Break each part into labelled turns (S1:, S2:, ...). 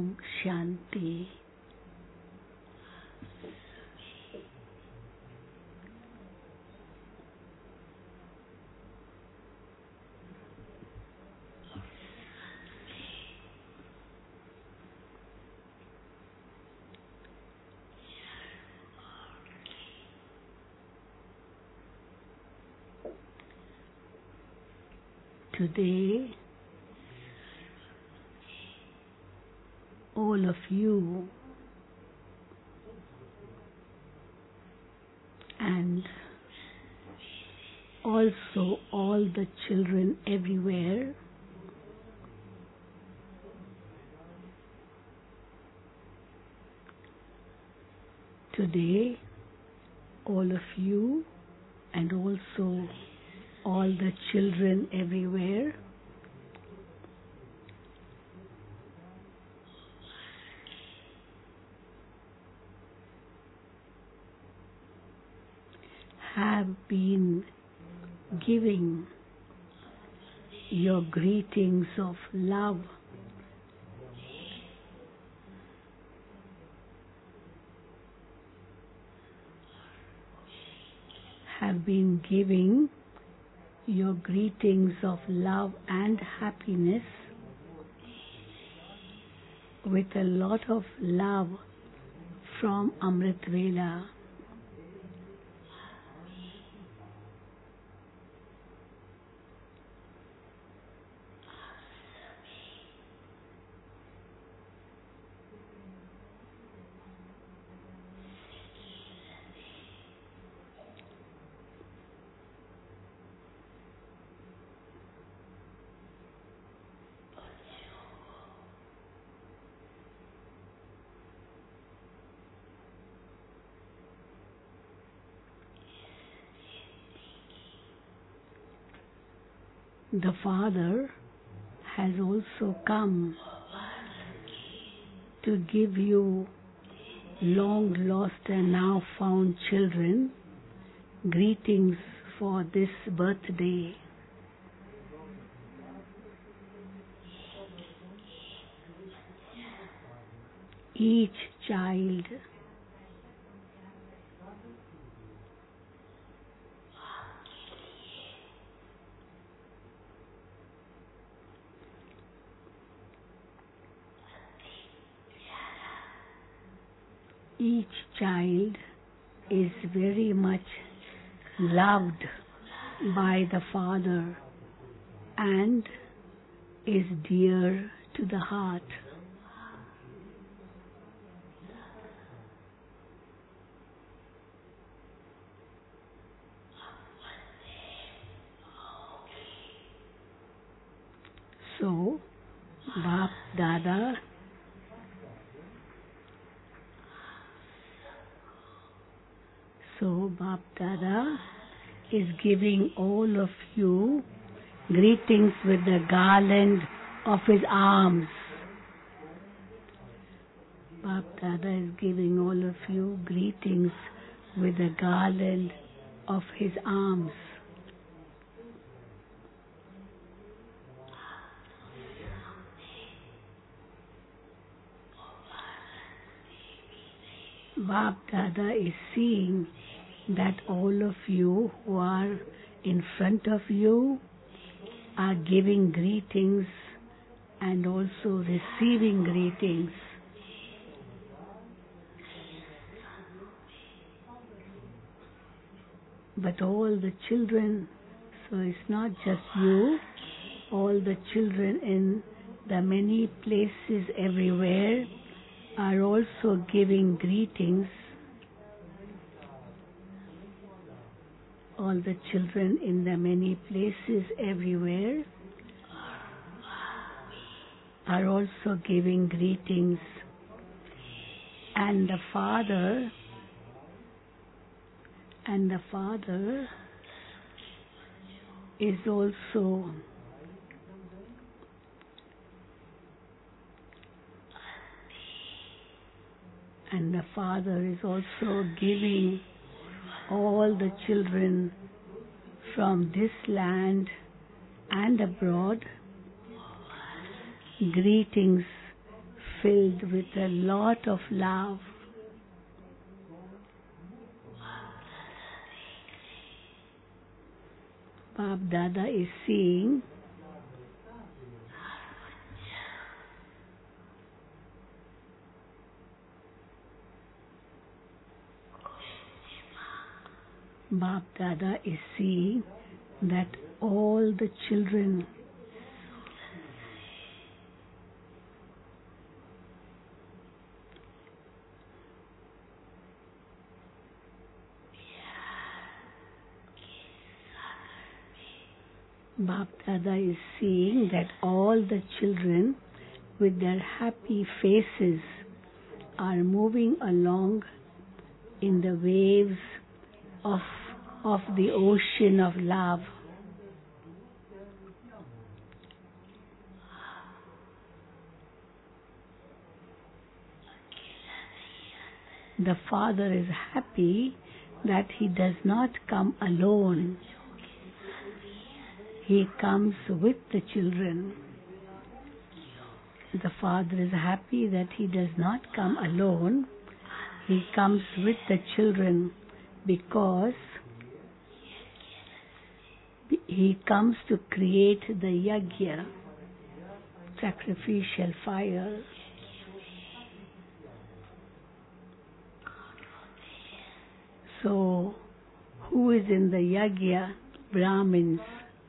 S1: Shanti. Today, all of you and also all the children everywhere today, all of you and also all the children everywhere have been giving your greetings of love have been giving your greetings of love and happiness with a lot of love from Amrit Vela. The Father has also come to give you long lost and now found children greetings for this birthday. Each child is very much loved by the Father and is dear to the heart. So, Baap Dada is giving all of you greetings with the garland of his arms. Baap Dada is giving all of you greetings with the garland of his arms. Baap Dada is seeing that all of you who are in front of you are giving greetings and also receiving greetings. But all the children, so it's not just you, all the children in the many places everywhere are also giving greetings. All the children in the many places everywhere are also giving greetings. And the Father is also giving all the children from this land and abroad greetings filled with a lot of love. Bap Dada is seeing Bap Dada is seeing that all the children Bap Dada is seeing that all the children with their happy faces are moving along in the waves of the ocean of love. The father is happy that he does not come alone. He comes with the children. The father is happy that he does not come alone. He comes with the children because he comes to create the yajna, sacrificial fire. So, who is in the yajna? Brahmins.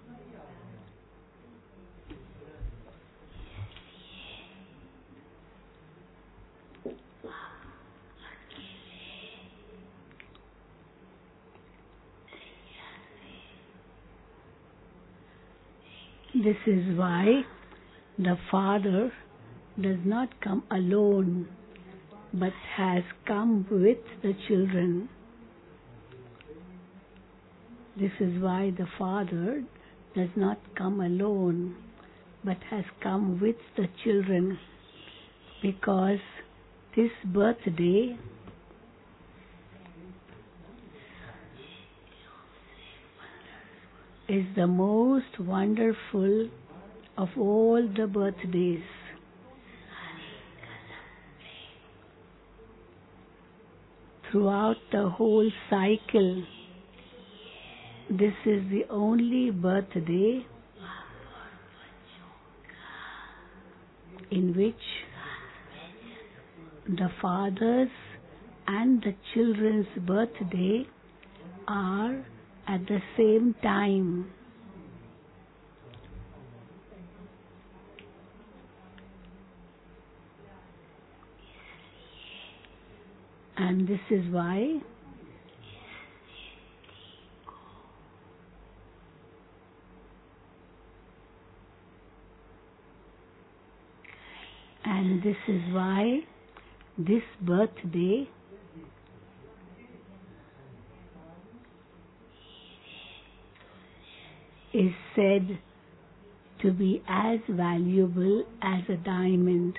S1: This is why the father does not come alone, but has come with the children. This is why the father does not come alone, but has come with the children, because this birthday is the most wonderful of all the birthdays. Throughout the whole cycle, this is the only birthday in which the father's and the children's birthday are at the same time. And this is why this birthday is said to be as valuable as a diamond.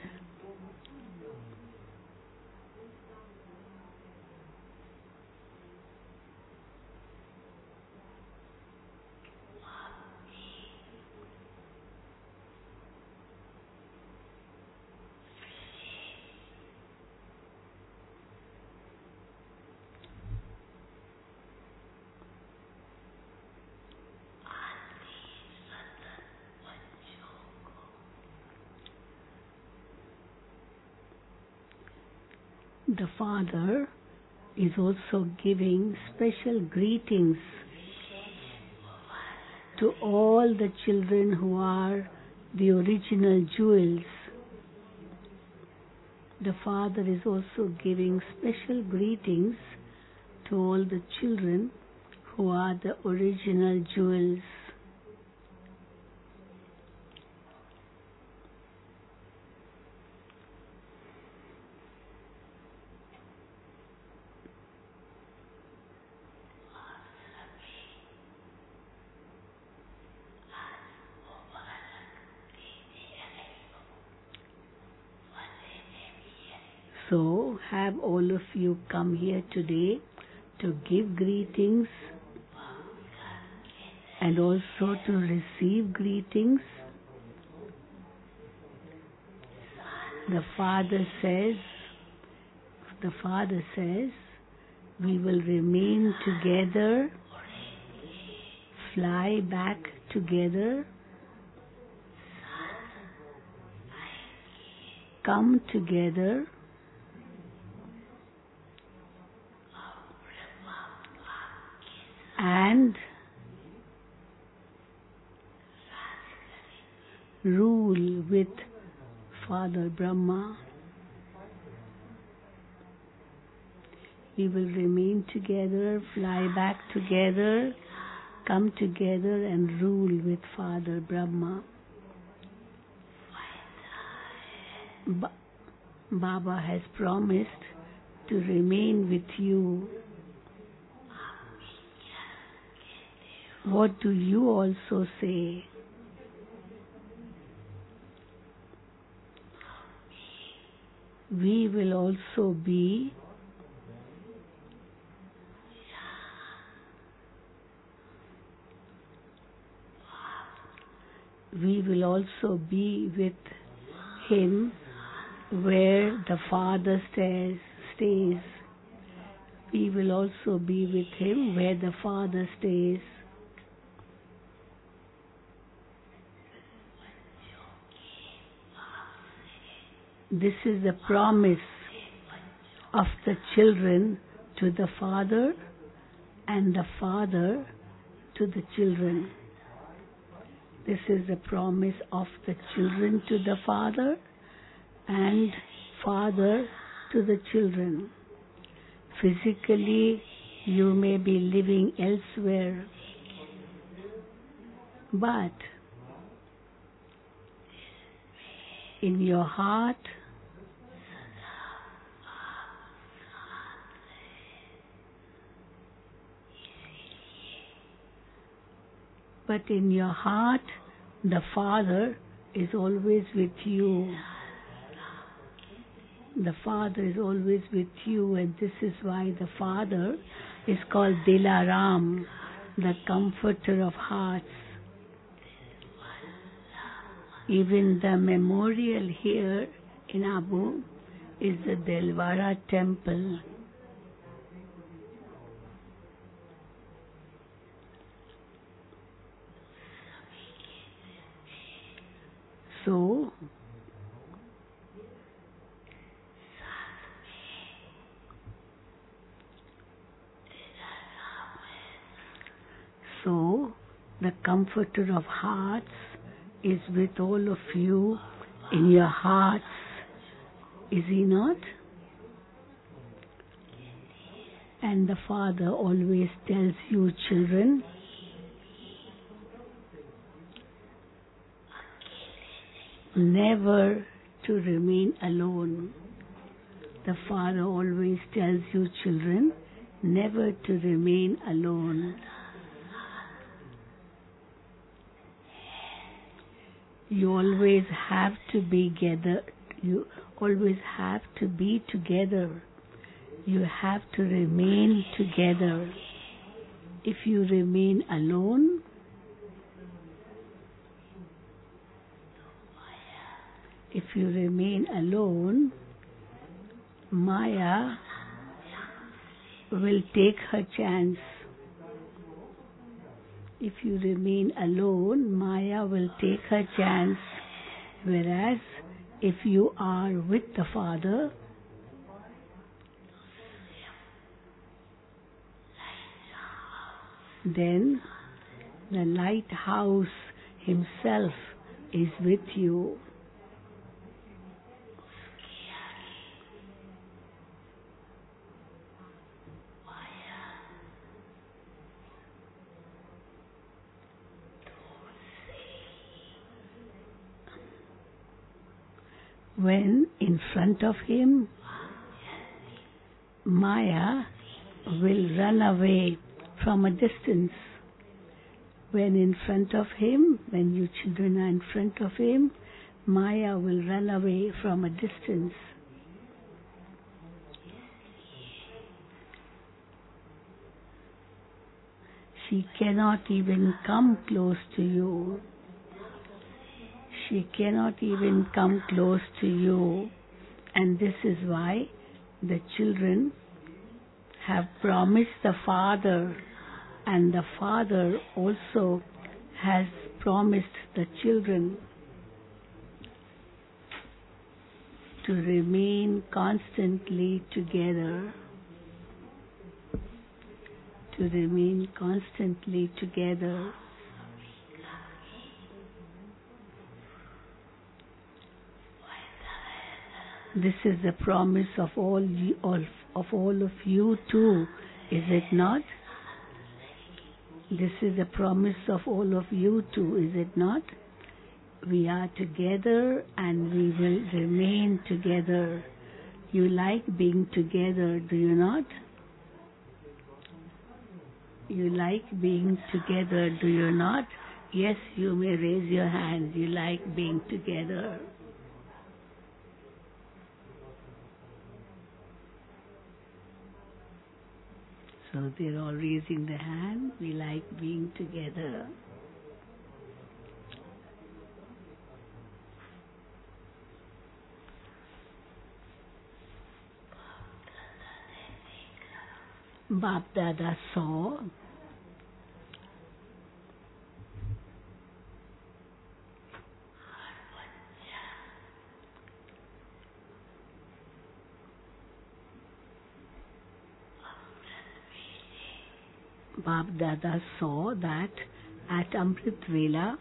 S1: The father is also giving special greetings to all the children who are the original jewels. The father is also giving special greetings to all the children who are the original jewels. So, have all of you come here today to give greetings and also to receive greetings. the Father says, we will remain together, fly back together, come together, and rule with Father Brahma. We will remain together, fly back together, come together and rule with Father Brahma. Baba has promised to remain with you. What do you also say? We will also be with him where the Father stays. We will also be with him where the Father stays. This is the promise of the children to the Father and the Father to the children. This is the promise of the children to the Father and Father to the children. Physically, you may be living elsewhere, but in your heart, the Father is always with you. The Father is always with you, and this is why the Father is called Dilaram, the comforter of hearts. Even the memorial here in Abu is the Delwara temple. So, the comforter of hearts is with all of you in your hearts, is he not? And the Father always tells you, children, never to remain alone. The Father always tells you, children, never to remain alone. You always have to be together. You always have to be together. You have to remain together. If you remain alone, Maya will take her chance. If you remain alone, Maya will take her chance. Whereas, if you are with the Father, then the lighthouse himself is with you. When in front of him, Maya will run away from a distance. When in front of him, when you children are in front of him, Maya will run away from a distance. She cannot even come close to you. She cannot even come close to you. And this is why the children have promised the Father, and the Father also has promised the children to remain constantly together. To remain constantly together. This is the promise of all of you too, is it not? This is the promise of all of you too, is it not? We are together and we will remain together. You like being together, do you not? You like being together, do you not? Yes, you may raise your hand. You like being together. So they're all raising their hand. We like being together. Bap Dada saw Bap Dada saw that at Amrit Vela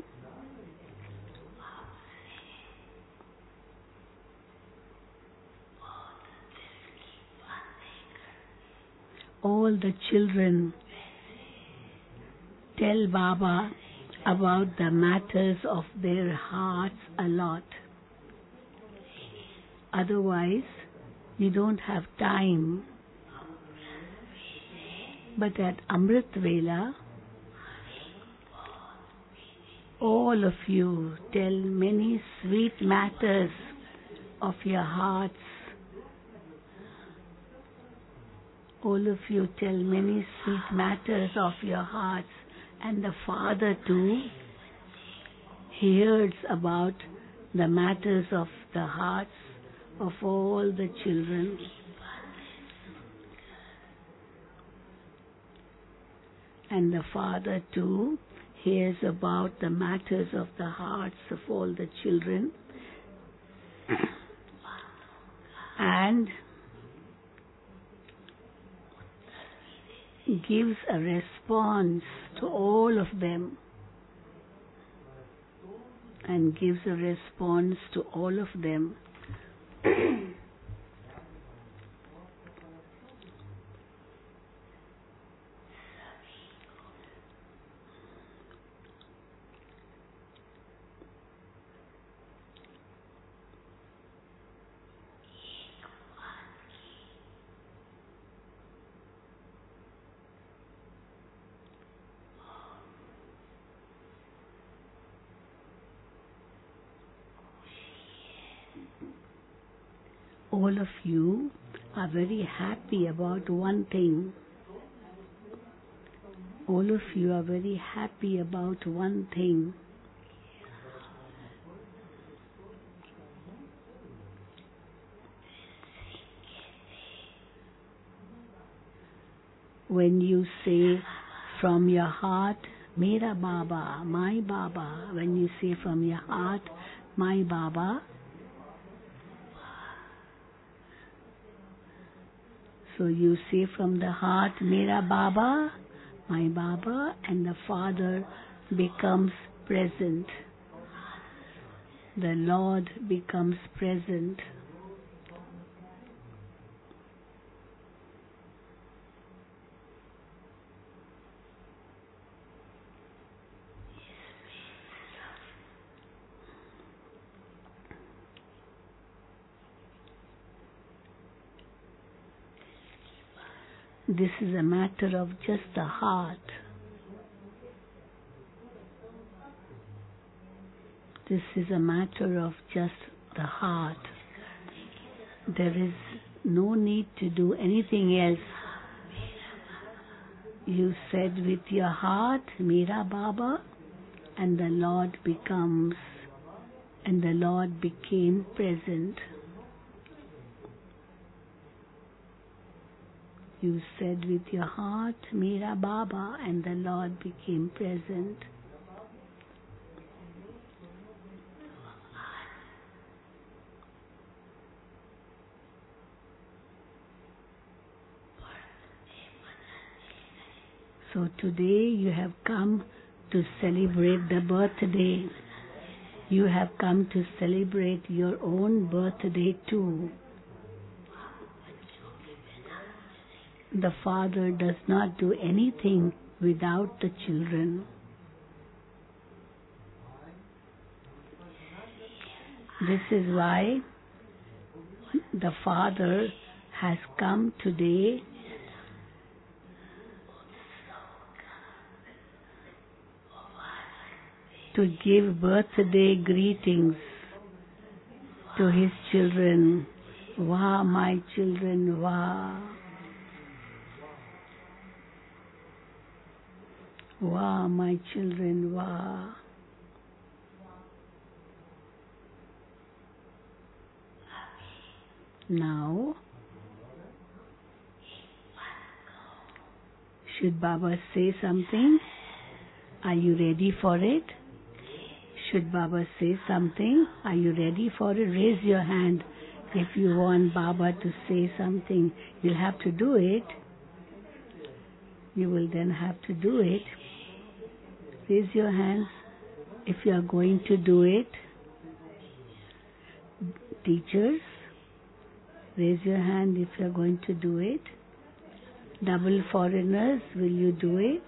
S1: all the children tell Baba about the matters of their hearts a lot. Otherwise, you don't have time. But at Amrit Vela, all of you tell many sweet matters of your hearts. All of you tell many sweet matters of your hearts. And the Father too hears about the matters of the hearts of all the children. And the Father too hears about the matters of the hearts of all the children. And gives a response to all of them. And gives a response to all of them. All of you are very happy about one thing. All of you are very happy about one thing. When you say from your heart, Mera Baba, my Baba, when you say from your heart, my Baba, so you say from the heart, Mera Baba, my Baba, and the Father becomes present. The Lord becomes present. This is a matter of just the heart. This is a matter of just the heart. There is no need to do anything else. You said with your heart, Mera Baba, and the Lord becomes and the Lord became present. You said with your heart, Mera Baba, and the Lord became present. So today you have come to celebrate the birthday. You have come to celebrate your own birthday too. The Father does not do anything without the children. This is why the Father has come today to give birthday greetings to His children. Wah, my children, wah. Wah, my children, wah. Now, should Baba say something? Are you ready for it? Should Baba say something? Are you ready for it? Raise your hand if you want Baba to say something. You'll have to do it. You will then have to do it. Raise your hands if you are going to do it. Teachers, raise your hand if you are going to do it. Double foreigners, will you do it?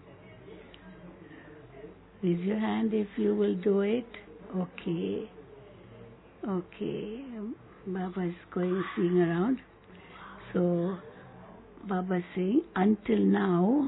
S1: Raise your hand if you will do it. Okay. Okay. Baba is seeing around. So, Baba is saying, until now,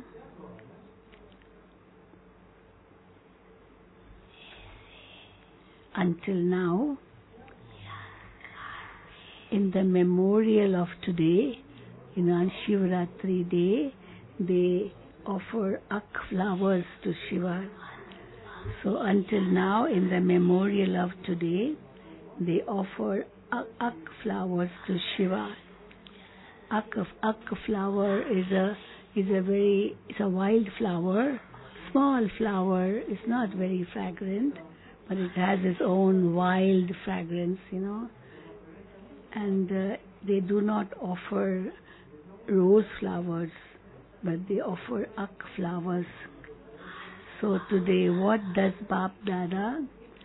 S1: in the memorial of today, on Shivratri day, they offer ak flowers to Shiva. So until now, in the memorial of today, they offer ak flowers to Shiva. Ak flower is a wild flower, small flower. It's not very fragrant, but it has its own wild fragrance, And they do not offer rose flowers, but they offer ak flowers. So today, what does Bap Dada?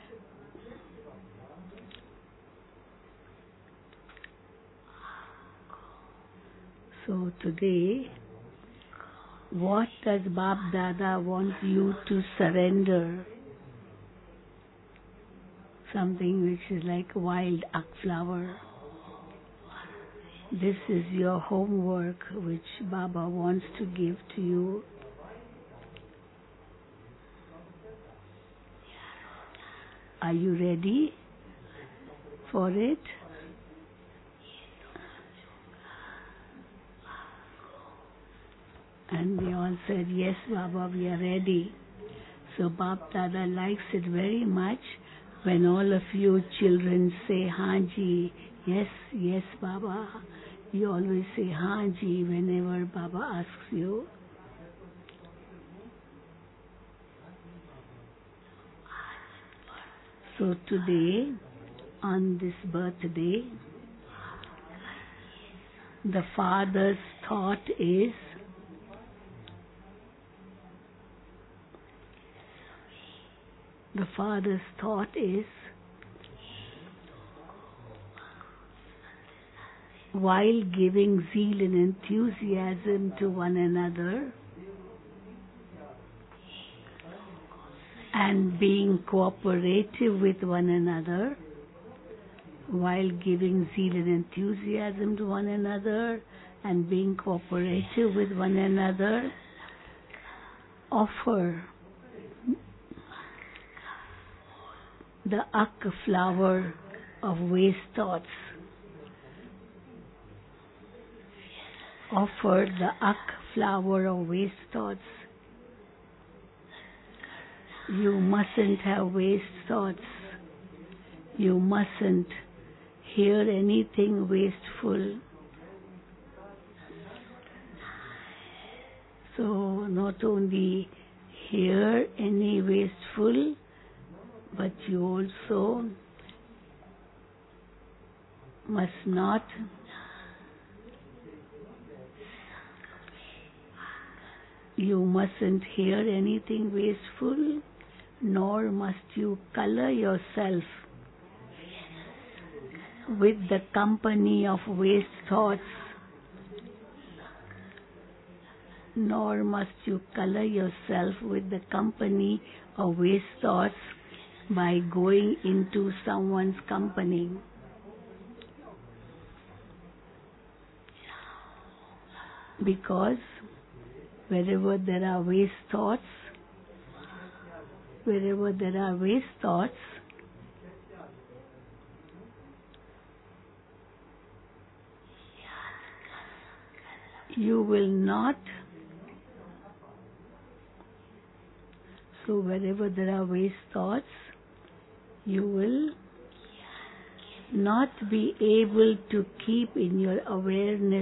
S1: So today, what does Bap Dada want you to surrender? Something which is like wild ak flower. This is your homework which Baba wants to give to you. Are you ready for it? And they all said, yes, Baba, we are ready. So Bap Dada likes it very much when all of you children say, Hanji, yes, Baba. You always say Hanji whenever Baba asks you. So today, on this birthday, the Father's thought is, while giving zeal and enthusiasm to one another and being cooperative with one another, while giving zeal and enthusiasm to one another and being cooperative with one another, offer the ak flower of waste thoughts. Offer the ak flower of waste thoughts. You mustn't have waste thoughts. You mustn't hear anything wasteful. So not only hear any wasteful, but you also must not You mustn't hear anything wasteful, nor must you color yourself with the company of waste thoughts, nor must you color yourself with the company of waste thoughts by going into someone's company. Because wherever there are waste thoughts, you will not. So wherever there are waste thoughts, you will not be able to keep in your awareness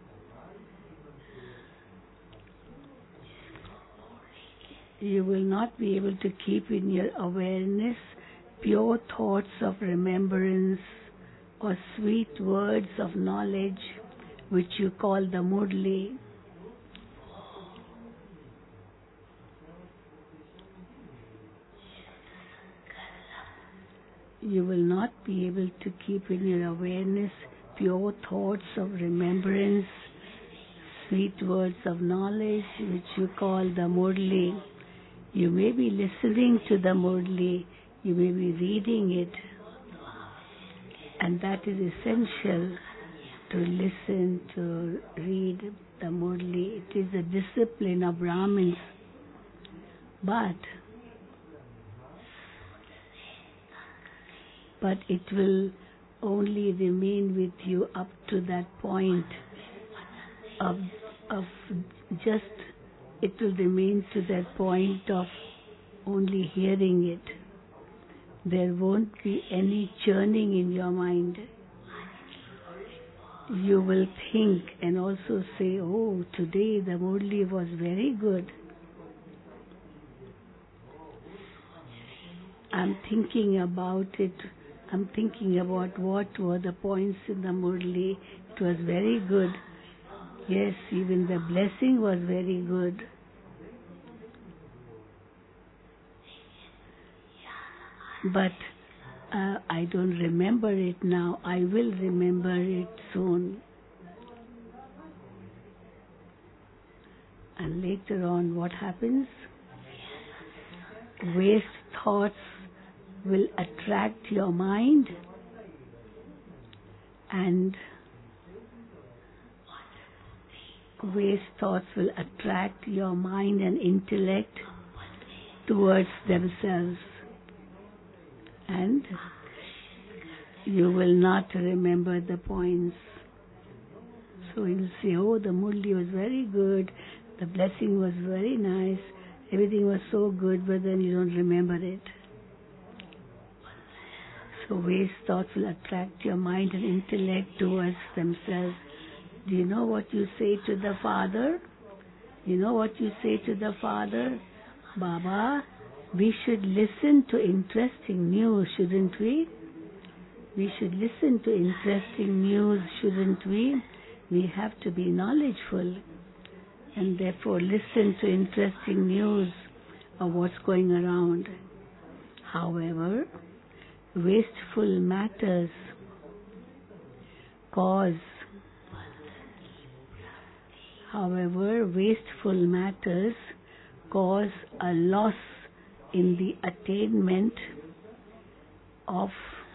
S1: pure thoughts of remembrance or sweet words of knowledge, which you call the Murli. You will not be able to keep in your awareness pure thoughts of remembrance, sweet words of knowledge, which you call the Murli. You may be listening to the Murli, you may be reading it, and that is essential to listen, to read the Murli. It is a discipline of Brahmins. But it will only remain with you up to that point it will remain to that point of only hearing it. There won't be any churning in your mind. You will think and also say, oh, today the Murli was very good. I'm thinking about it. I'm thinking about what were the points in the Murli. It was very good. Yes, even the blessing was very good. But I don't remember it now. I will remember it soon. And later on, what happens? Waste thoughts will attract your mind, and waste thoughts will attract your mind and intellect towards themselves, and you will not remember the points. So you'll say, oh, the Murli was very good, the blessing was very nice, everything was so good, but then you don't remember it. So waste thoughts will attract your mind and intellect towards themselves. Do you know what you say to the Father? You know what you say to the Father? Baba, we should listen to interesting news, shouldn't we? We should listen to interesting news, shouldn't we? We have to be knowledgeful and therefore listen to interesting news of what's going around. However, wasteful matters cause a loss in the attainment of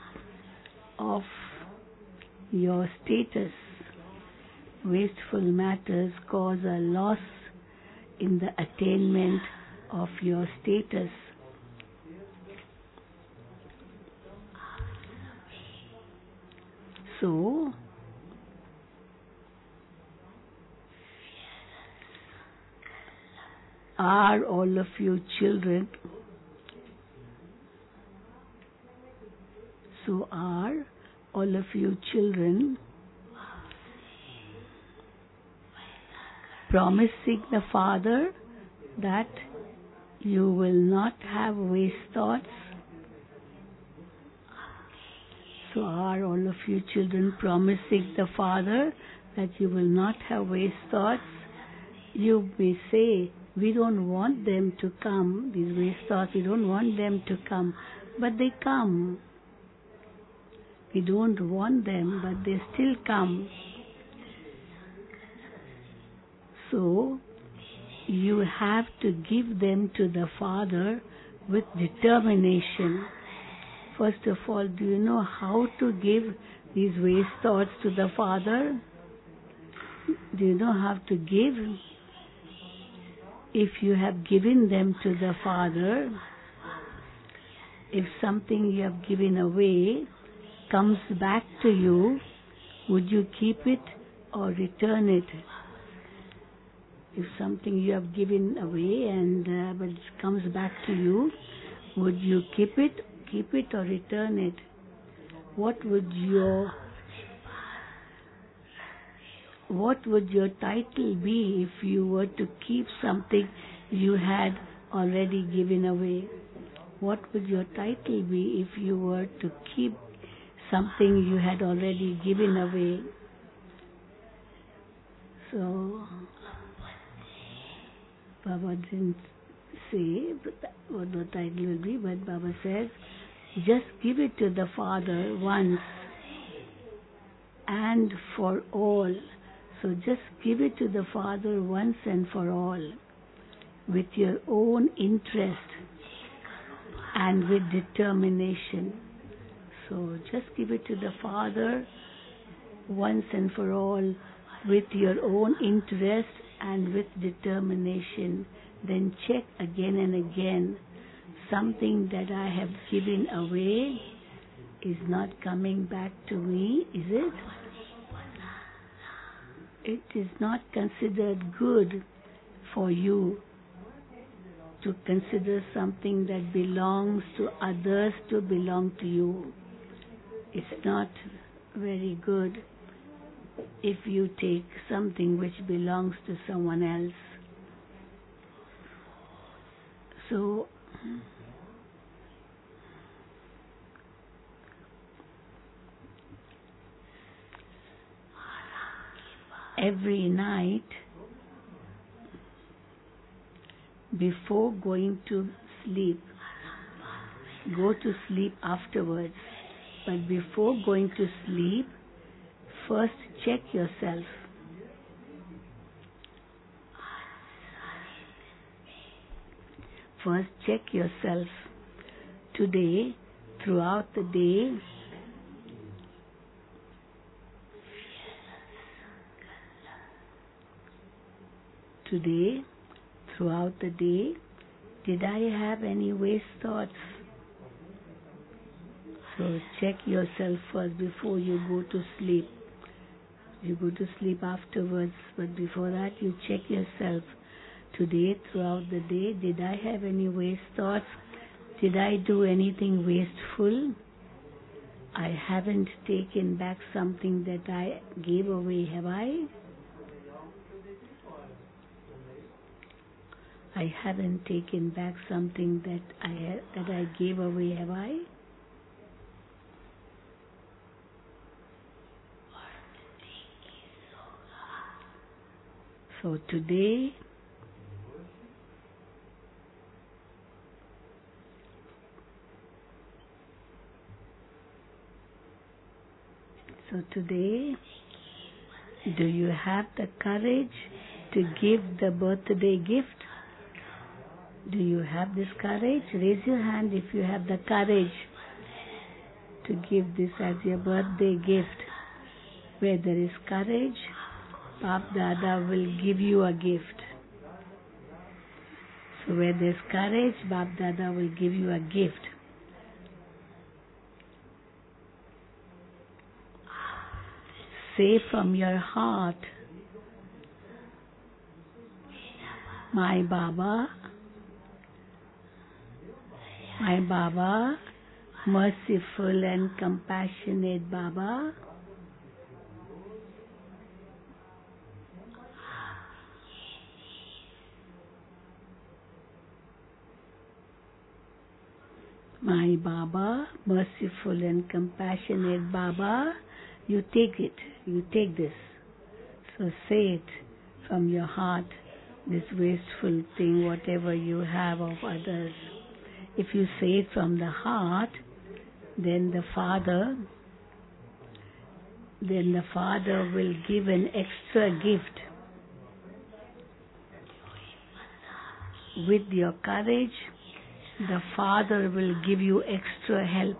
S1: your status. Wasteful matters cause a loss in the attainment of your status. So, are all of you children? So are all of you children promising the Father that you will not have waste thoughts? So are all of you children promising the Father that you will not have waste thoughts? You may say, we don't want them to come, these waste thoughts, we don't want them to come, but they come. We don't want them, but they still come. So, you have to give them to the Father with determination. First of all, do you know how to give these waste thoughts to the Father? Do you know how to give? If you have given them to the Father, if something you have given away comes back to you, would you keep it or return it? If something you have given away and but it comes back to you, would you keep it or return it? What would your title be if you were to keep something you had already given away? What would your title be if you were to keep something you had already given away? So, Baba didn't say what the title will be, but Baba says, just give it to the Father once and for all. So just give it to the Father once and for all, with your own interest and with determination. So just give it to the Father once and for all, with your own interest and with determination. Then check again and again. Something that I have given away is not coming back to me, is it? It is not considered good for you to consider something that belongs to others to belong to you. It's not very good if you take something which belongs to someone else. So, every night before going to sleep, go to sleep afterwards, but before going to sleep, first check yourself. First check yourself. Today, throughout the day, did I have any waste thoughts? So check yourself first before you go to sleep. You go to sleep afterwards, but before that you check yourself. Today, throughout the day, did I have any waste thoughts? Did I do anything wasteful? I haven't taken back something that I gave away, have I? I haven't taken back something that I gave away, have I? So today, do you have the courage to give the birthday gift? Do you have this courage? Raise your hand if you have the courage to give this as your birthday gift. Where there is courage, Bap Dada will give you a gift. So where there is courage, Bap Dada will give you a gift. Say from your heart, my Baba merciful and compassionate Baba, my Baba, merciful and compassionate Baba, you take it, you take this. So say it from your heart, this wasteful thing, whatever you have of others. If you say it from the heart, then the Father will give an extra gift. With your courage, the Father will give you extra help.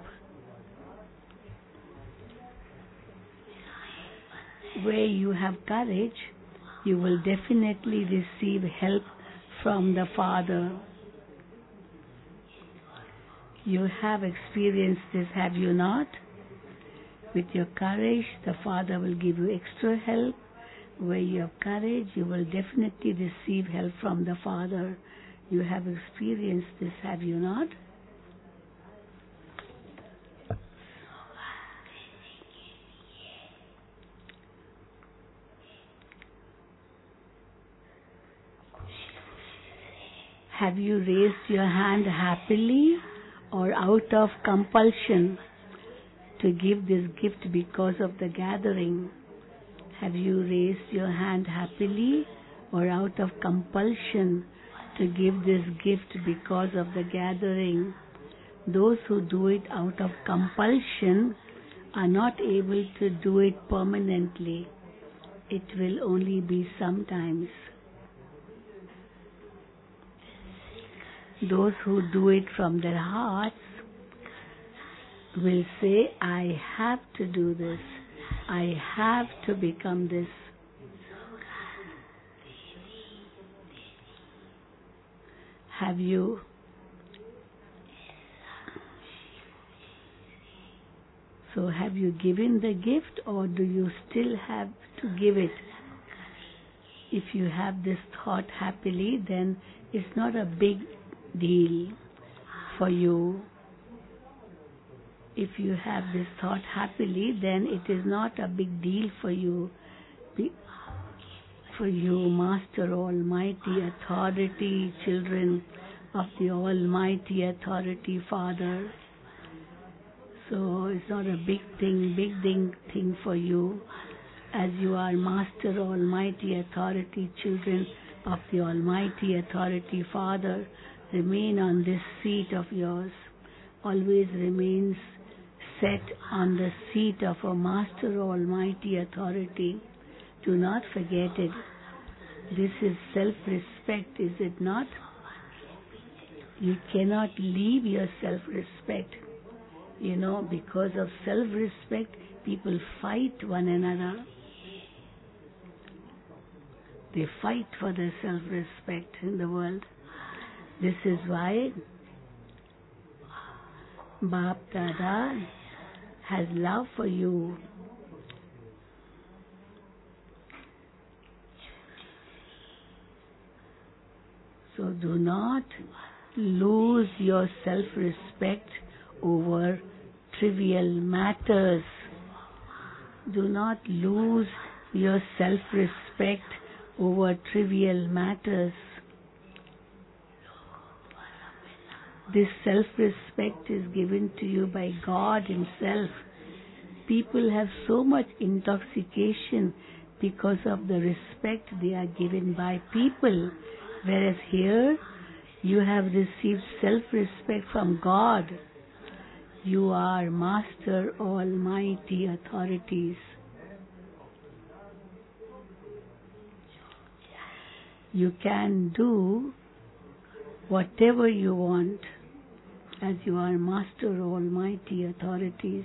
S1: Where you have courage, you will definitely receive help from the Father. You have experienced this, have you not? With your courage, the Father will give you extra help. Where you have courage, you will definitely receive help from the Father. You have experienced this, have you not? Have you raised your hand happily or out of compulsion to give this gift because of the gathering? Have you raised your hand happily or out of compulsion to give this gift because of the gathering? Those who do it out of compulsion are not able to do it permanently. It will only be sometimes. Those who do it from their hearts will say, I have to do this. I have to become this. Have you given the gift, or do you still have to give it? If you have this thought happily, then it's not a big deal for you. If you have this thought happily, then it is not a big deal for you. For you, Master Almighty Authority, children of the Almighty Authority Father. So it's not a big thing for you. As you are Master Almighty Authority, children of the Almighty Authority Father, remain on this seat of yours. Always remains set on the seat of a Master Almighty Authority. Do not forget it. This is self-respect, is it not? You cannot leave your self-respect. Because of self-respect, people fight one another. They fight for their self-respect in the world. This is why Bap Dada has love for you. So do not lose your self-respect over trivial matters. Do not lose your self-respect over trivial matters. This self-respect is given to you by God Himself. People have so much intoxication because of the respect they are given by people. Whereas here, you have received self-respect from God. You are Master Almighty Authorities. You can do whatever you want as you are Master Almighty Authorities.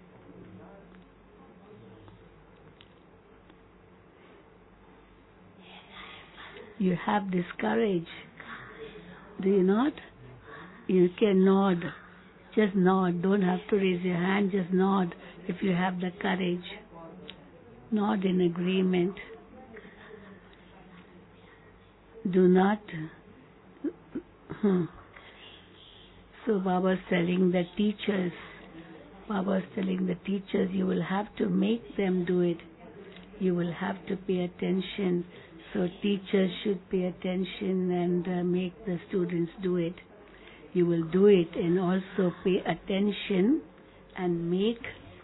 S1: You have this courage, do you not? You can nod. Just nod. Don't have to raise your hand. Just nod if you have the courage. Nod in agreement. Do not So Baba's telling the teachers, you will have to make them do it. You will have to pay attention. So teachers should pay attention and make the students do it. You will do it and also pay attention and make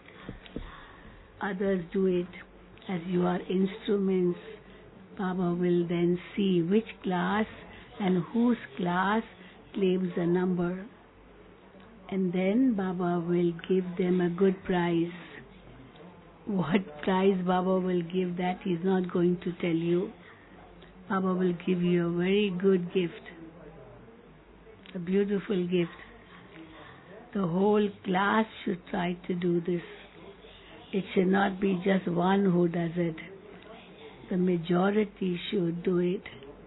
S1: others do it. As you are instruments, Baba will then see which class and whose class claims a number. And then Baba will give them a good prize. What prize Baba will give, that he's not going to tell you. Baba will give you a very good gift, a beautiful gift. The whole class should try to do this. It should not be just one who does it. The majority should do it.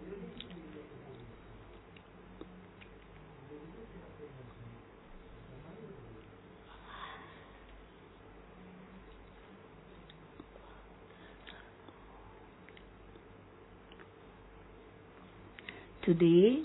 S1: Today,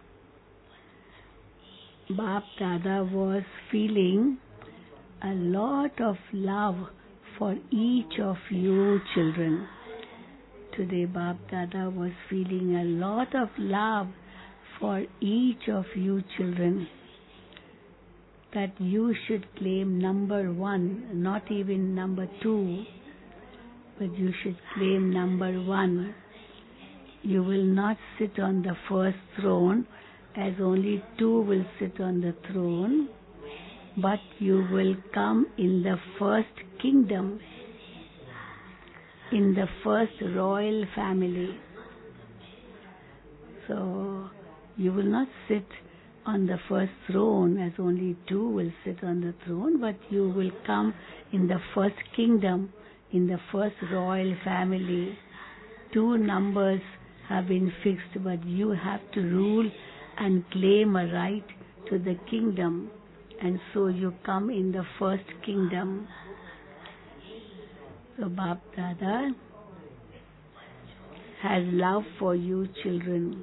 S1: Bap Dada was feeling a lot of love for each of you children. Today, Bap Dada was feeling a lot of love for each of you children. That you should claim number one, not even number two, but you should claim number one. You will not sit on the first throne, as only two will sit on the throne, but you will come in the first kingdom, in the first royal family. So, you will not sit on the first throne, as only two will sit on the throne, but you will come in the first kingdom, in the first royal family. Two numbers have been fixed, but you have to rule and claim a right to the kingdom, and so you come in the first kingdom. So Bap Dada has love for you children.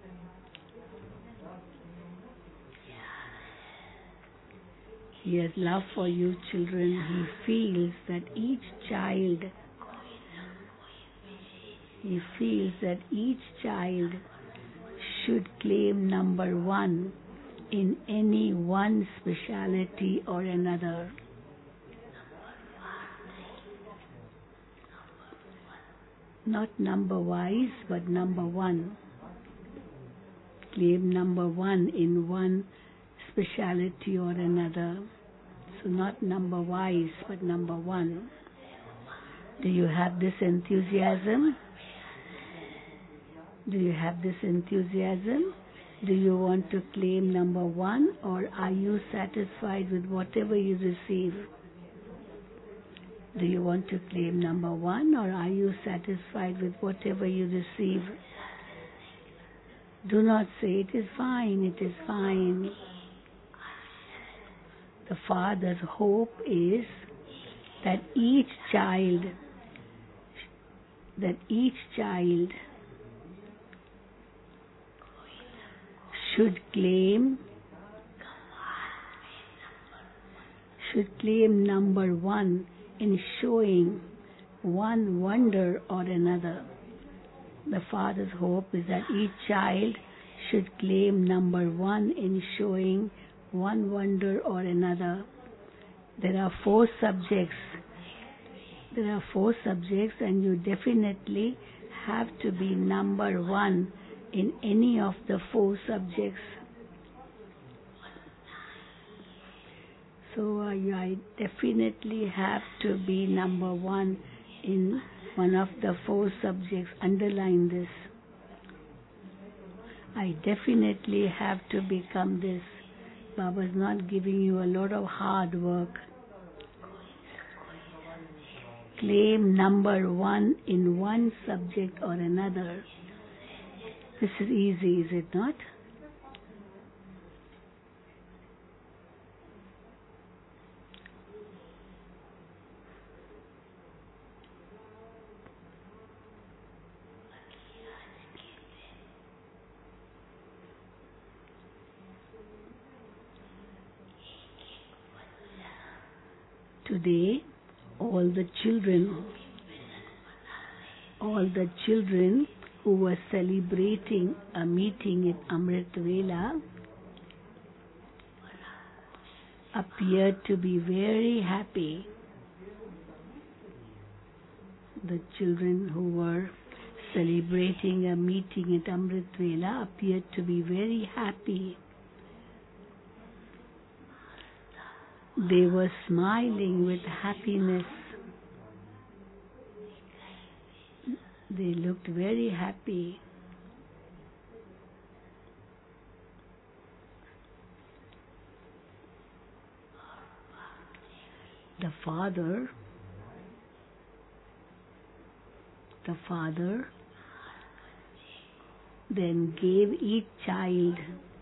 S1: He has love for you children. He feels that each child should claim number one in any one speciality or another. Not number wise, but number one. Claim number one in one speciality or another. So not number wise, but number one. Do you have this enthusiasm? Do you have this enthusiasm? Do you want to claim number one, or are you satisfied with whatever you receive? Do you want to claim number one, or are you satisfied with whatever you receive? Do not say, it is fine, it is fine. The Father's hope is that each child should claim number one in showing one wonder or another. The Father's hope is that each child should claim number one in showing one wonder or another. There are four subjects, and you definitely have to be number one in any of the four subjects. So I definitely have to be number one in one of the four subjects. Underline this. I definitely have to become this. Baba's not giving you a lot of hard work. Claim number one in one subject or another. This is easy, is it not? today all the children who were celebrating a meeting at Amrit Vela appeared to be very happy. The children who were celebrating a meeting at Amrit Vela appeared to be very happy. They were smiling with happiness. They looked very happy. The father then gave each child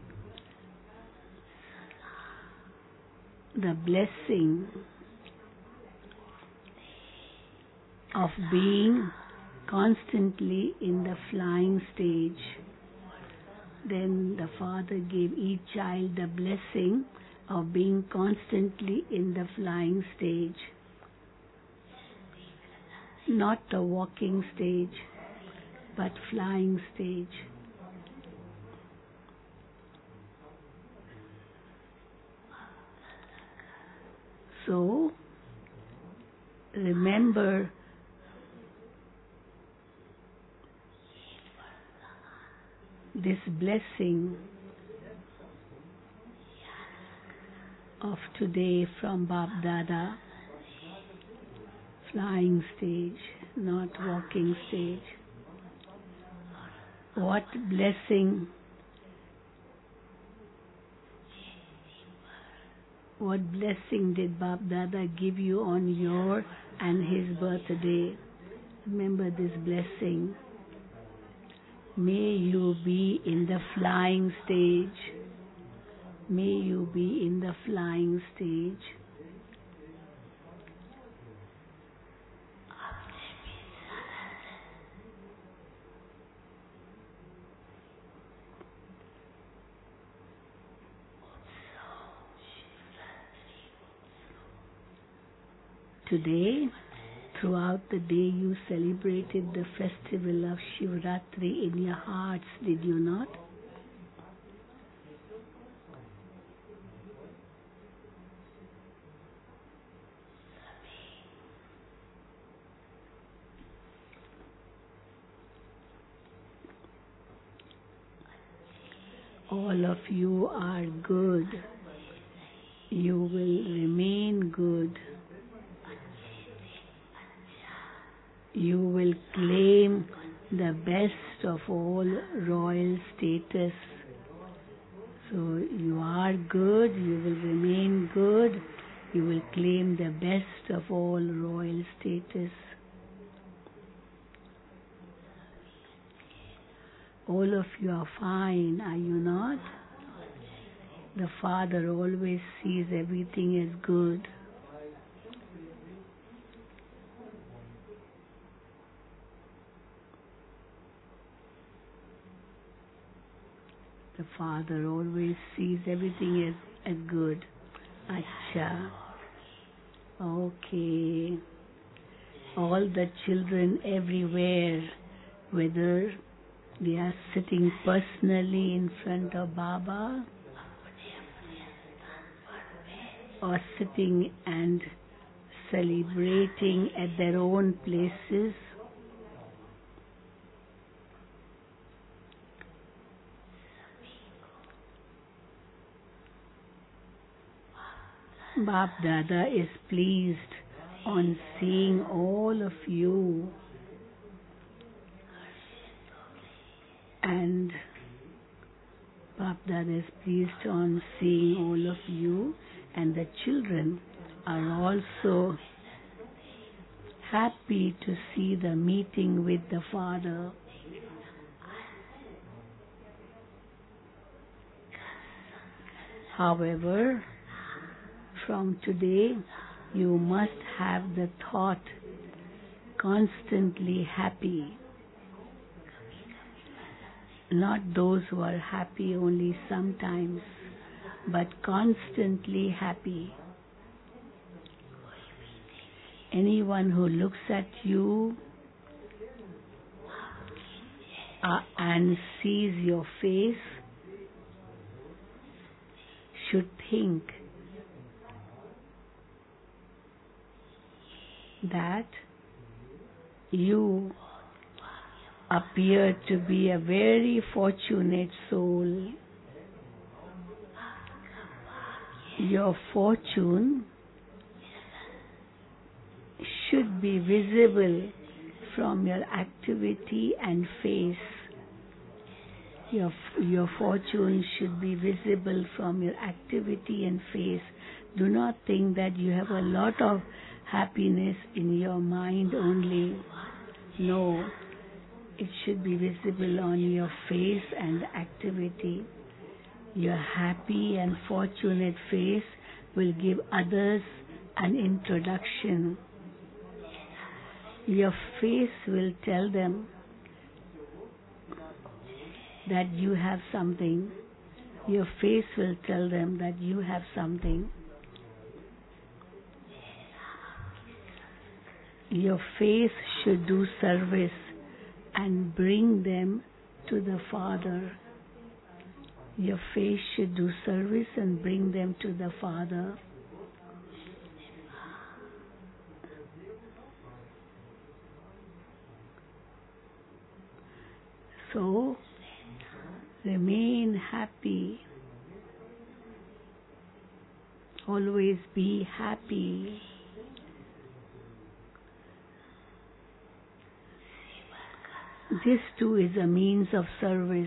S1: the blessing of being constantly in the flying stage. Then the father gave each child the blessing of being constantly in the flying stage. Not the walking stage, but flying stage. So, remember this blessing of today from Bap Dada. Flying stage, not walking stage. What blessing did Bap Dada give you on your and his birthday? Remember this blessing. May you be in the flying stage. May you be in the flying stage. Today, throughout the day, you celebrated the festival of Shivratri in your hearts, did you not? All of you are good. You will remain good. You will claim the best of all royal status. So you are good, you will remain good, you will claim the best of all royal status. All of you are fine, are you not? The Father always sees everything as good. The Father always sees everything as good. Acha. Okay. All the children everywhere, whether they are sitting personally in front of Baba or sitting and celebrating at their own places, Bap Dada is pleased on seeing all of you, and Bap Dada is pleased on seeing all of you, and the children are also happy to see the meeting with the Father. However, from today, you must have the thought constantly happy. Not those who are happy only sometimes, but constantly happy. anyone who looks at you and sees your face should think that you appear to be a very fortunate soul. Your fortune should be visible from your activity and face. Your fortune should be visible from your activity and face. Do not think that you have a lot of happiness in your mind only. No, it should be visible on your face and activity. Your happy and fortunate face will give others an introduction. Your face will tell them that you have something. Your face will tell them that you have something. Your face should do service and bring them to the Father. Your face should do service and bring them to the Father. So, remain happy. Always be happy. This too is a means of service.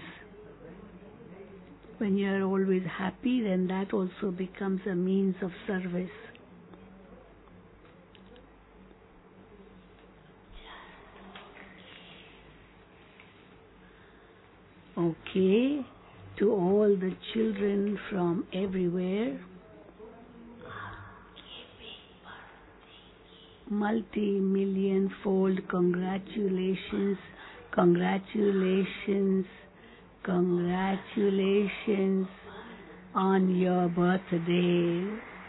S1: When you are always happy, then that also becomes a means of service. Okay, to all the children from everywhere, multi-million-fold congratulations, congratulations, congratulations on your birthday.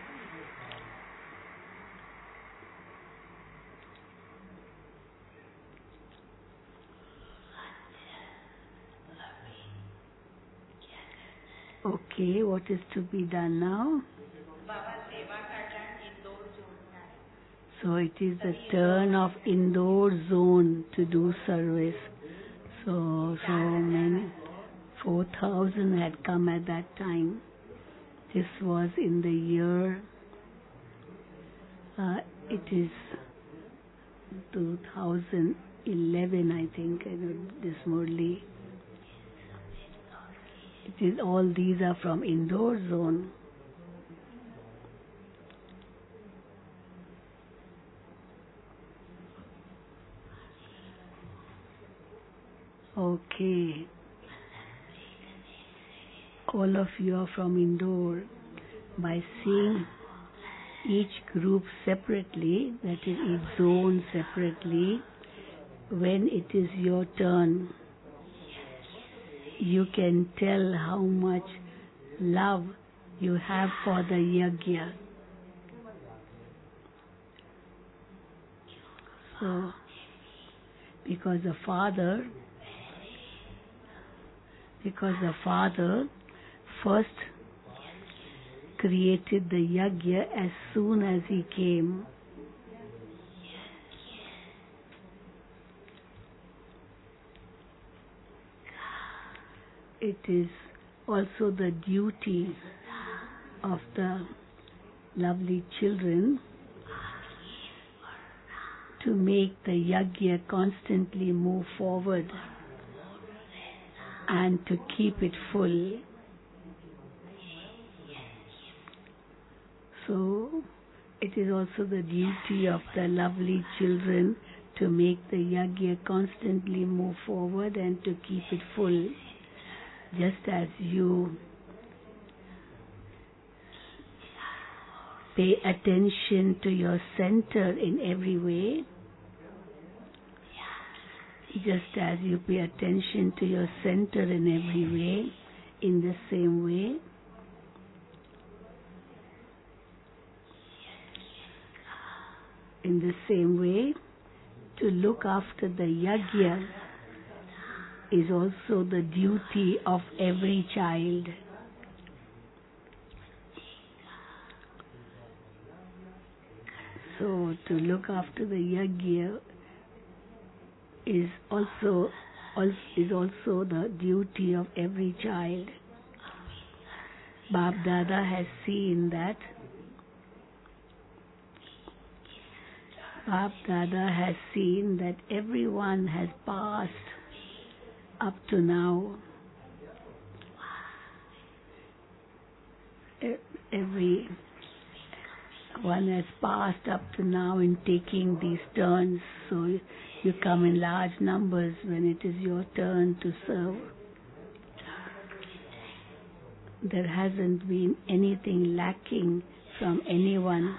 S1: Okay, what is to be done now? So it is the turn of Indore zone to do service. So many, 4,000 had come at that time. This was in the year, it is 2011, I think, this Murli. It is all these are from Indore zone. Okay. All of you are from Indore. By seeing each group separately, that is each zone separately, when it is your turn, you can tell how much love you have for the yajna. So, because the Father first created the yajna as soon as he came. It is also the duty of the lovely children to make the yajna constantly move forward and to keep it full. So, it is also the duty of the lovely children to make the yajna constantly move forward and to keep it full. Just as you pay attention to your center in every way, just as you pay attention to your center in every way, in the same way, In the same way, to look after the yajna is also the duty of every child. So to look after the yajna is also the duty of every child. Bap Dada has seen that. Bap Dada has seen that everyone has passed up to now. Everyone has passed up to now in taking these turns. So you come in large numbers when it is your turn to serve. There hasn't been anything lacking from anyone.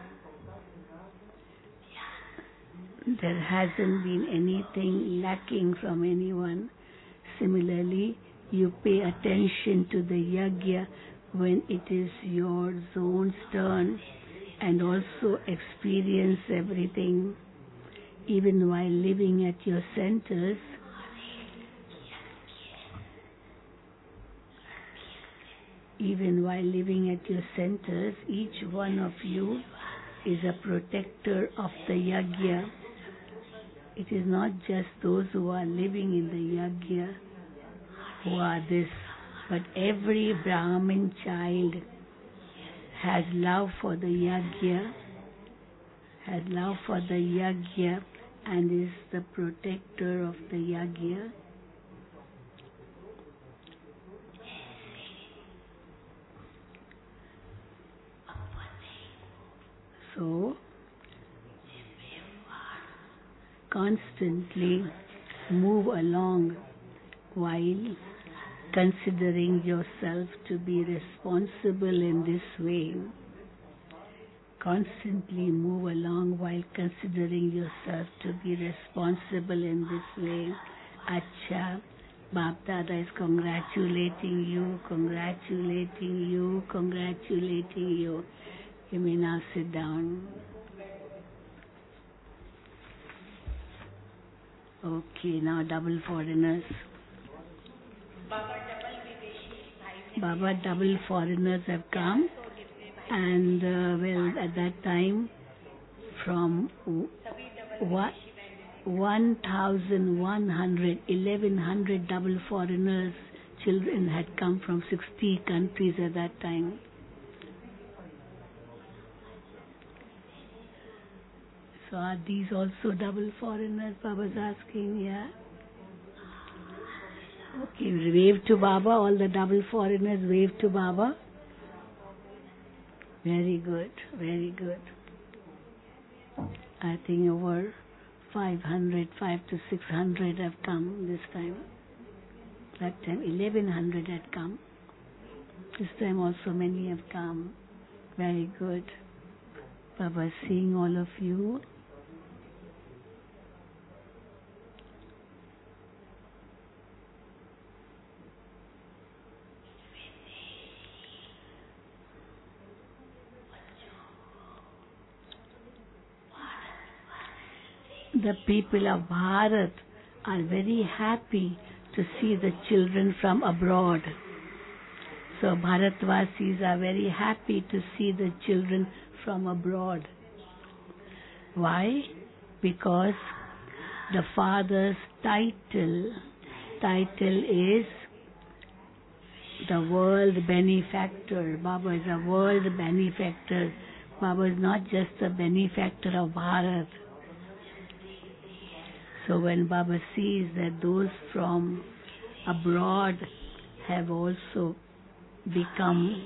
S1: There hasn't been anything lacking from anyone. Similarly, you pay attention to the yajna when it is your zone's turn and also experience everything. Even while living at your centers, each one of you is a protector of the yajna. It is not just those who are living in the yajna who are this, but every Brahmin child has love for the yajna, and is the protector of the yajna. So, constantly move along while considering yourself to be responsible in this way. Constantly move along while considering yourself to be responsible in this way. Acha, Bap Dada is congratulating you. You may now sit down. Okay, now double foreigners. Baba, double foreigners have come, and at that time, from 1,100 double foreigners, children had come from 60 countries at that time. So are these also double foreigners? Baba's asking, yeah. Okay, wave to Baba, all the double foreigners wave to Baba. Very good. I think over 500 to 600 have come this time. That time 1,100 had come. This time also many have come. Very good. Baba is seeing all of you. The people of Bharat are very happy to see the children from abroad. So Bharatvasis are very happy to see the children from abroad. Why? Because the father's title is the world benefactor. Baba is a world benefactor. Baba is not just a benefactor of Bharat. So when Baba sees that those from abroad have also become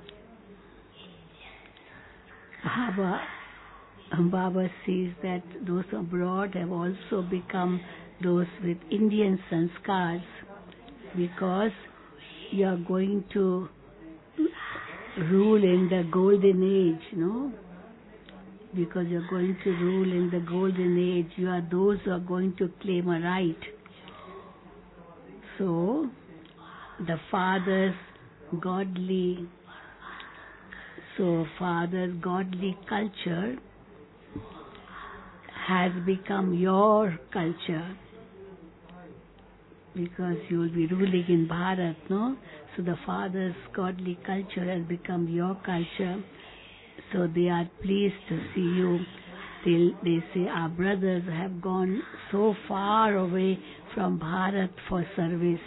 S1: Baba sees that those abroad have also become those with Indian sanskars, because you are going to rule in the golden age, no? Because you are going to rule in the golden age. You are those who are going to claim a right. So, the father's godly culture has become your culture, because you will be ruling in Bharat, no? So the Father's godly culture has become your culture. So they are pleased to see you. They say, our brothers have gone so far away from Bharat for service.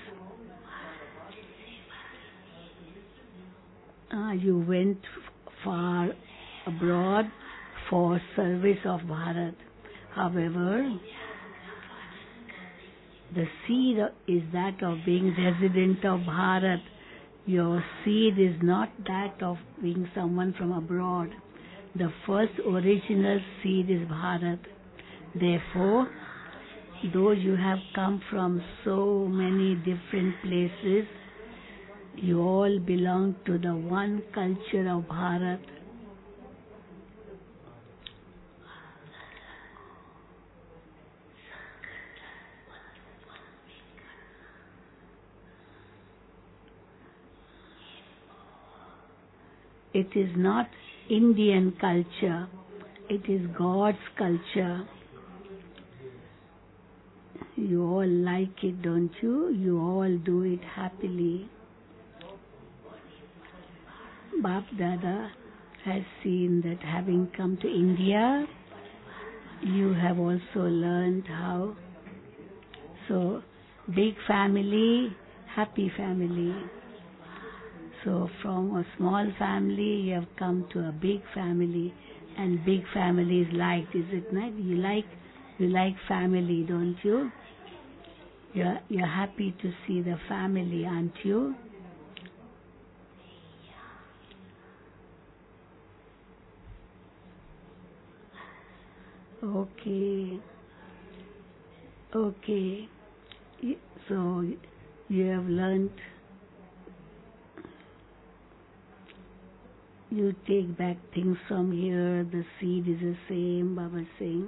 S1: You went far abroad for service of Bharat. However, the seed is that of being resident of Bharat. Your seed is not that of being someone from abroad. The first original seed is Bharat. Therefore, though you have come from so many different places, you all belong to the one culture of Bharat. It is not Indian culture, it is God's culture. You all like it, don't you? You all do it happily. Bap Dada has seen that having come to India, you have also learned how. So, big family, happy family. So from a small family, you have come to a big family, and big family is liked, is it not? You like family, don't you? You're happy to see the family, aren't you? Okay. So you have learned. You take back things from here, the seed is the same, Baba is saying.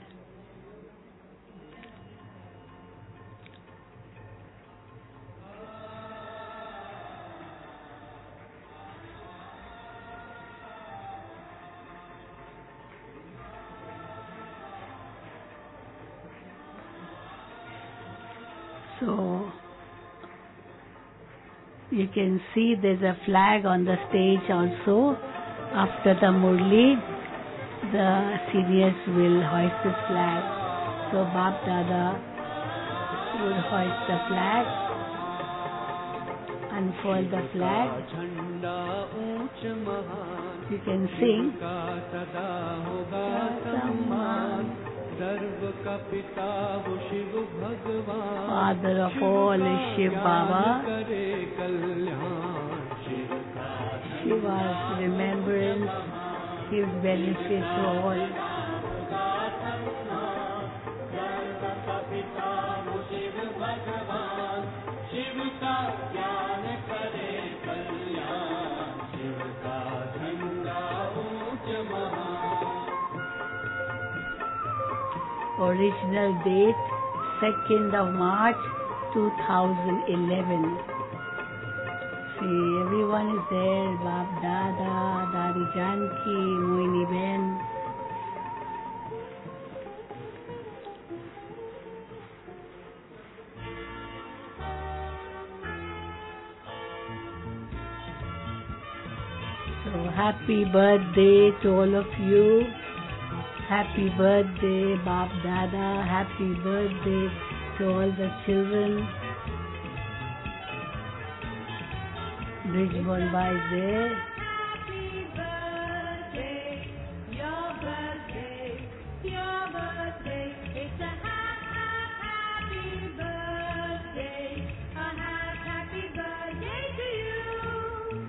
S1: So, you can see there's a flag on the stage also. After the Murli, the seniors will hoist this flag. So Bap Dada would hoist the flag, unfold the flag. You can sing. Father of all is Shiv Baba. Shiva's remembrance gives benefit to all. Original date 2nd of March 2011. See, everyone is there. Bap Dada, Dadi Janki, Moini Ben. So happy birthday to all of you. Happy birthday, Bap Dada. Happy birthday to all the children. Bridgemon Bhai is there.
S2: Happy birthday, your birthday, your birthday. It's a happy birthday, a happy birthday to you.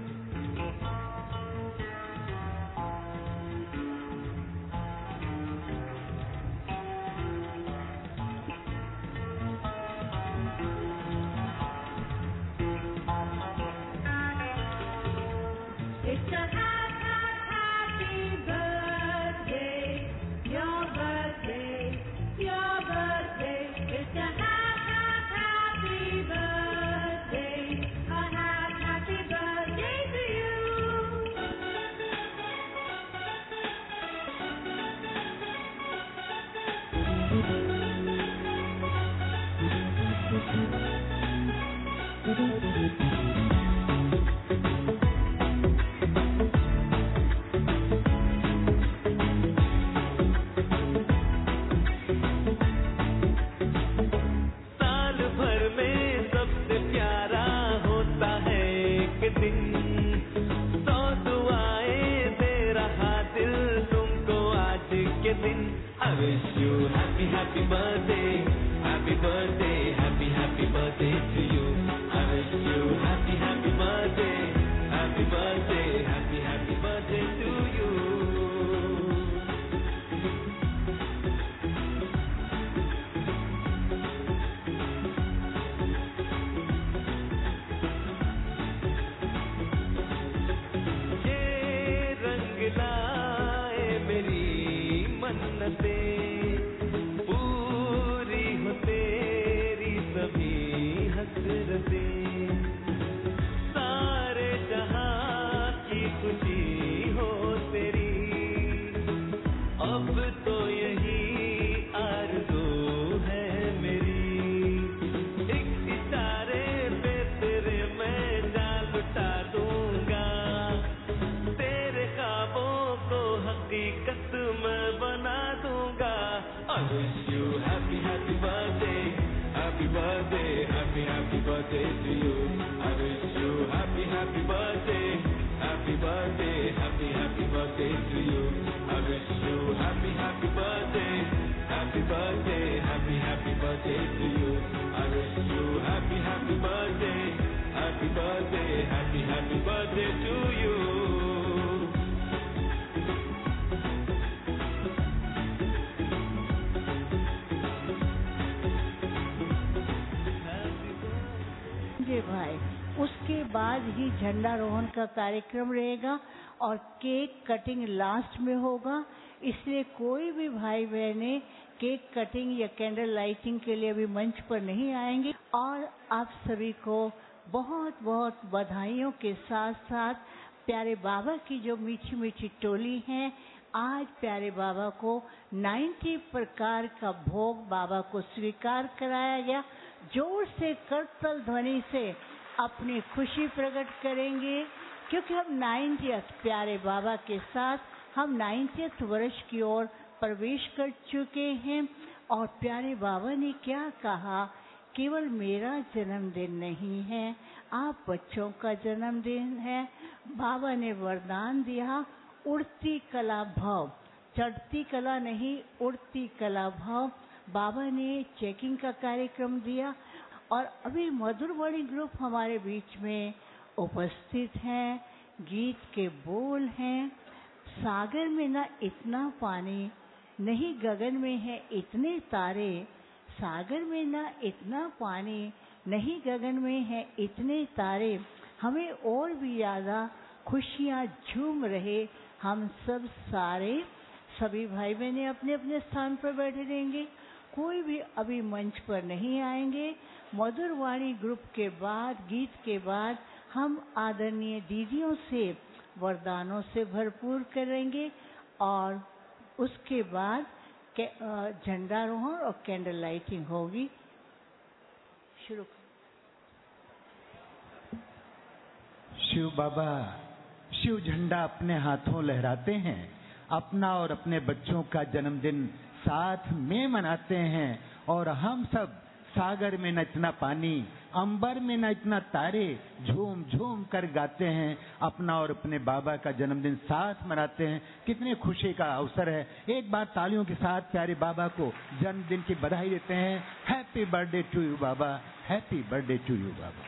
S3: साल भर में सबसे प्यारा होता है एक दिन, 100 दुआएं दे रहा दिल तुमको आज के दिन। I wish you happy happy birthday, happy birthday, happy happy birthday to you. I wish you happy happy birthday, happy birthday, happy happy birthday to you. ये रंग लाए मेरी मन्नतें, पूरी हो तेरी सभी हसरतें, सारे जहां की खुशी हो तेरी, अब तो यही आरज़ू है मेरी। एक इशारे पे तेरे मैं जाल लुटा दूंगा, तेरे ख्वाबों को हकीकत मैं बना दूंगा। I wish you happy happy birthday, happy birthday, happy happy birthday to you. I wish you happy happy birthday, happy birthday, happy happy birthday to you. I wish you happy happy birthday, happy birthday, happy happy birthday to you. I wish you happy happy birthday, happy birthday, happy happy birthday to you.
S4: जी भाई, उसके बाद ही झंडारोहण का कार्यक्रम रहेगा और cake cutting last में होगा। इसलिए कोई भी भाई बहने केक कटिंग या कैंडल लाइटिंग के लिए अभी मंच पर नहीं आएंगे। और आप सभी को बहुत बहुत बधाइयों के साथ साथ प्यारे बाबा की जो मीठी मीठी टोली है, आज प्यारे बाबा को 90 प्रकार का भोग बाबा को स्वीकार कराया गया। जोर से करतल ध्वनि से अपनी खुशी प्रकट करेंगे, क्योंकि हम 90th प्यारे बाबा के साथ हम 90th वर्ष की ओर प्रवेश कर चुके हैं। और प्यारे बाबा ने क्या कहा, केवल मेरा जन्मदिन नहीं है, आप बच्चों का जन्मदिन है। बाबा ने वरदान दिया, उड़ती कला भाव, चढ़ती कला नहीं, उड़ती कला भाव। बाबा ने चेकिंग का कार्यक्रम दिया और अभी मधुरवाणी ग्रुप हमारे बीच में उपस्थित हैं। गीत के बोल हैं, सागर में ना इतना पानी, नहीं गगन में है इतने तारे, सागर में ना इतना पानी, नहीं गगन में है इतने तारे, हमें और भी ज्यादा खुशियाँ झूम रहे हम सब सारे। सभी भाई बहने अपने अपने स्थान पर बैठे रहेंगे, कोई भी अभी मंच पर नहीं आएंगे। मधुरवाणी ग्रुप के बाद, गीत के बाद हम आदरणीय दीदियों से वरदानों से भरपूर करेंगे और उसके बाद झंडारोहण और कैंडल लाइटिंग होगी। शुरू।
S5: शिव बाबा शिव झंडा अपने हाथों लहराते हैं, अपना और अपने बच्चों का जन्मदिन साथ में मनाते हैं। और हम सब सागर में न इतना पानी, अंबर में न इतना तारे, झूम झूम कर गाते हैं, अपना और अपने बाबा का जन्मदिन साथ मनाते हैं। कितने खुशी का अवसर है। एक बार तालियों के साथ प्यारे बाबा को जन्मदिन की बधाई देते हैं। हैप्पी बर्थडे टू यू बाबा, हैप्पी बर्थडे टू यू बाबा।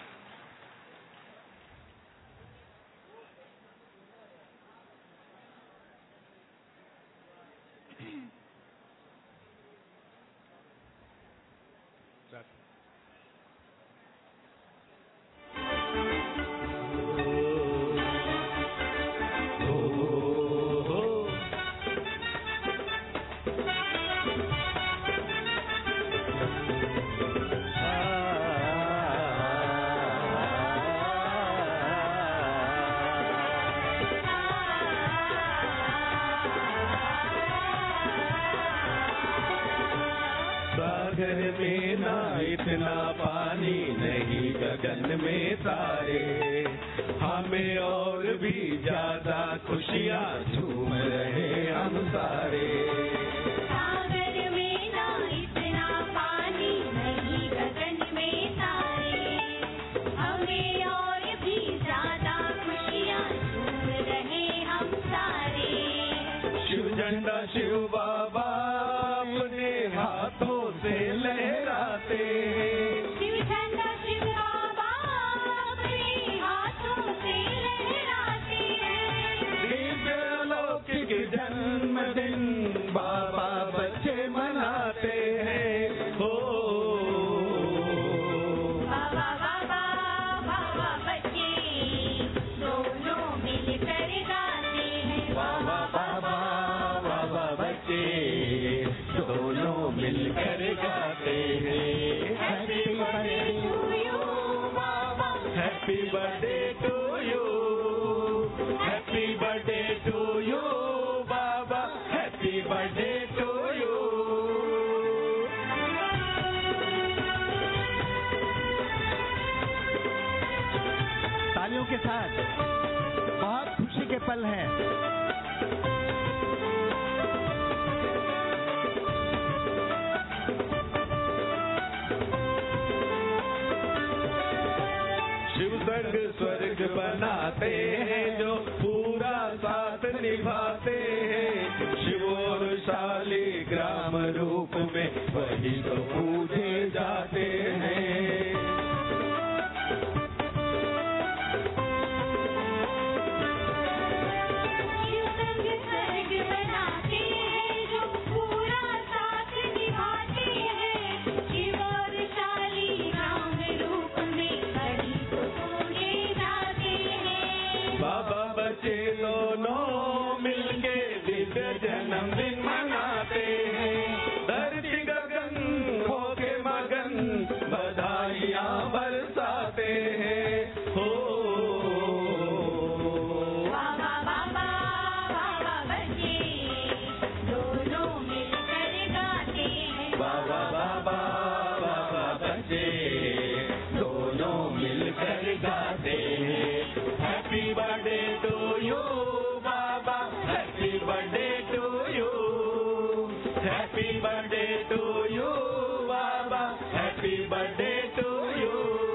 S3: सागर में ना इतना पानी, नहीं गगन में तारे, हमें और भी ज्यादा खुशियाँ झूम रहे हम सारे।
S2: सागर में ना इतना पानी, नहीं गगन में तारे, हमें और भी ज्यादा खुशियाँ झूम रहे हम सारे।
S3: शिव झंडा शिव बाबा अपने हाथों से लहराते हैं,
S2: शिव झंडा शिव बाबा अपने हाथों से लहराते हैं।
S3: दिव्य अलौकिक जन्मदिन बाबा बच्चे मनाते हैं। हो
S2: बाबा बाबा बाबा बच्चे दोनों मिलकर गाते हैं।
S3: बाबा बाबा बाबा बच्चे दोनों मिलकर गाते हैं।
S2: हैप्पी बर्थडे टू यू बाबा,
S3: happy birthday to you, happy birthday to you बाबा, हैप्पी बर्थडे टू यू।
S5: तालियों के साथ बहुत खुशी के पल हैं।
S3: शिव सर्ग स्वर्ग बनाते हैं जो पूरा साथ निभाते हैं। शिव और शालिग्राम रूप में वही तो पूजे जाते हैं।
S2: शिव संग स्वर्ग बनाते हैं जो पूरा साथ निभाते हैं। शिव और शालिग्राम रूप में वही तो पूजे जाते हैं।
S3: बाबा बच्चे दोनों मिलके दिव्य जन्मदिन मनाते हैं। धरती गगन होके मगन बधाइयाँ बरसाते हैं। हो
S2: बाबा बाबा बाबा बच्चे दोनों मिलकर गाते हैं।
S3: बाबा बाबा बाबा बच्चे दोनों मिलकर गाते हैं। हैप्पी बर्थडे टू यू बाबा, happy birthday to you, happy birthday to you बाबा, हैप्पी बर्थडे टू यू।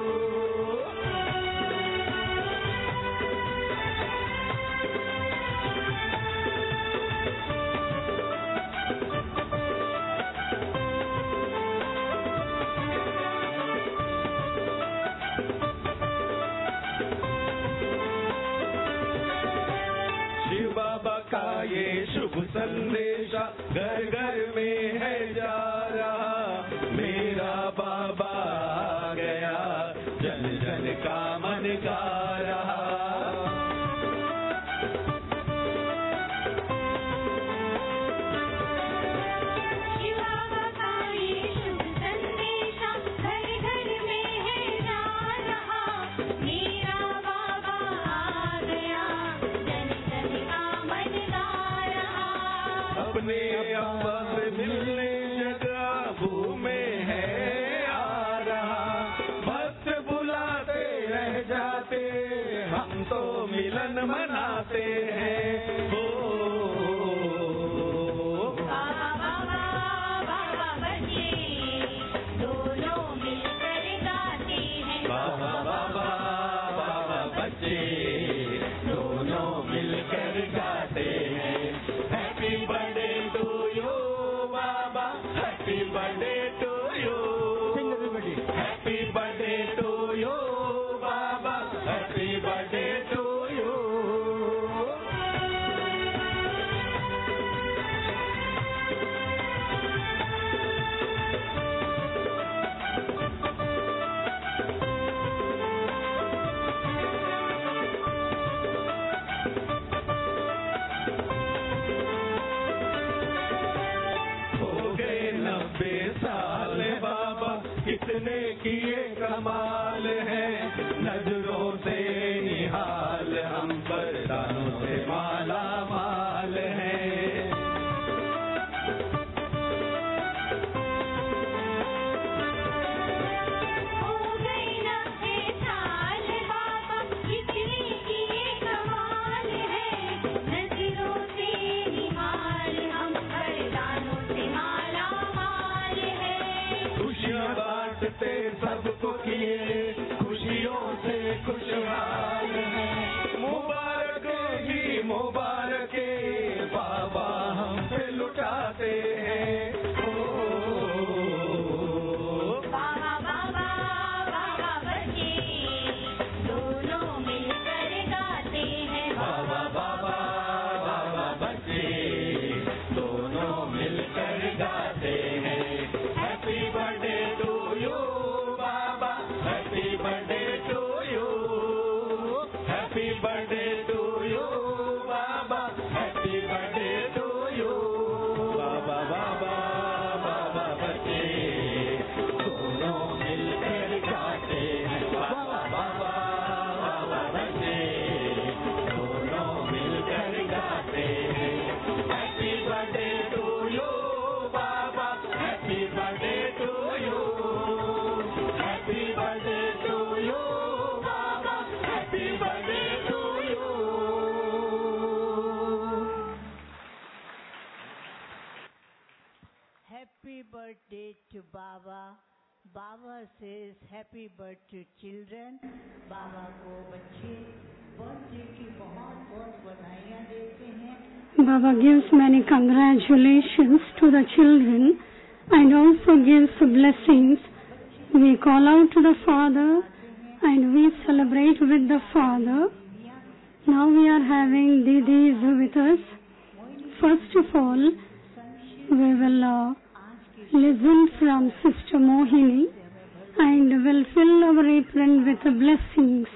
S3: शिव बाबा का ये शुभ संदेशा घर घर में है जा रहा। मेरा बाबा आ गया, जन जन का मन गा रहा।
S2: शिव बाबा का ये शुभ संदेशा घर घर में है जा रहा। मेरा बाबा आ गया, जन जन का मन गा रहा।
S3: अपने अब्बा से मिलने जगह में है आ रहा। भक्त बुलाते रह जाते, हम तो मिलन मनाते हैं। हो
S2: बाबा बाबा बाबा बच्चे दोनों मिलकर गाते हैं।
S3: बाबा बाबा बाबा बच्चे दोनों मिलकर गाते हैं। हैप्पी बर्थडे टू यू बाबा, happy birthday to you, happy birthday to you बाबा, हैप्पी बर्थडे टू यू। हो गए 90 साल बाबा, कितने किए कमाल है। नजरों से निहाल हम पर, दानों से माला माल है। किए खुशियों से खुशहाल हैं। मुबारक ही मुबारक बाबा हम पे लुटाते हैं।
S2: बाबा बाबा बाबा बच्चे दोनों मिलकर गाते हैं।
S3: बाबा बाबा बाबा बच्चे दोनों मिलकर गाते हैं। हैप्पी बर्थडे टू यू बाबा, happy birthday to you, happy birthday to you बाबा, हैप्पी बर्थडे टू यू। बाबा बाबा बाबा बच्चे दोनों मिलकर गाते हैं। बाबा बाबा बाबा बच्चे दोनों मिलकर गाते हैं। हैप्पी बर्थडे टू यू बाबा, happy birthday to you, happy birthday to you बाबा, happy birthday to you.
S4: Happy birthday to Baba. Baba says happy birthday children. बाबा को बच्चे बर्थडे की बहुत बहुत बधाइयाँ देते हैं।
S6: Baba gives many congratulations to the children and also gives blessings. We call out to the Father and we celebrate with the Father. Now we are having Didis with us. First of all, we will listen from Sister Mohini and will fill our apron with blessings.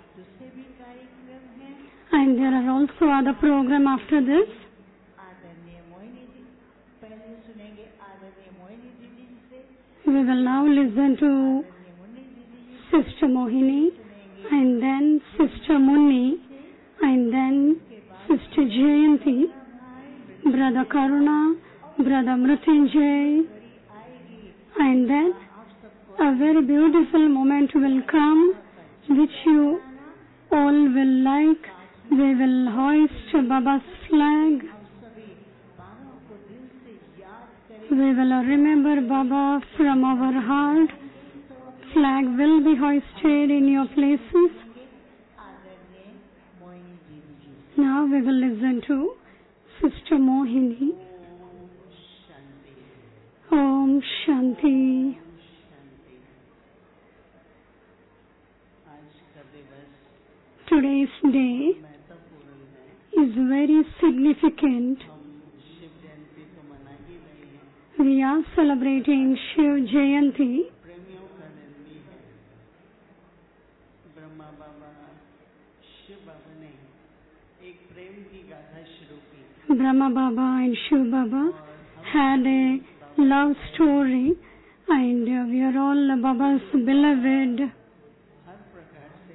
S6: And there are also other program after this.
S4: आदरणीय मोहिनी जी पहले सुनेंगे आदरणीय मोहिनी दीदी से।
S6: We will now listen to Sister Mohini and then Sister Munni and then Sister Jayanti, Brother Karuna, Brother Mrityunjay, and then a very beautiful moment will come which you all will like. We will hoist Baba's flag. We will remember Baba from our heart. Flag will be hoisted in your places. Now we will listen to Sister Mohini. Om Shanti. Today's day is very significant. We are celebrating Shiv Jayanti.
S7: Brahma बाबा शिव बाबा ने एक प्रेम की गाथा शुरू की।
S6: Brahma Baba and Shiv Baba had a love story and we are all Baba's beloved.
S7: हर प्रकार से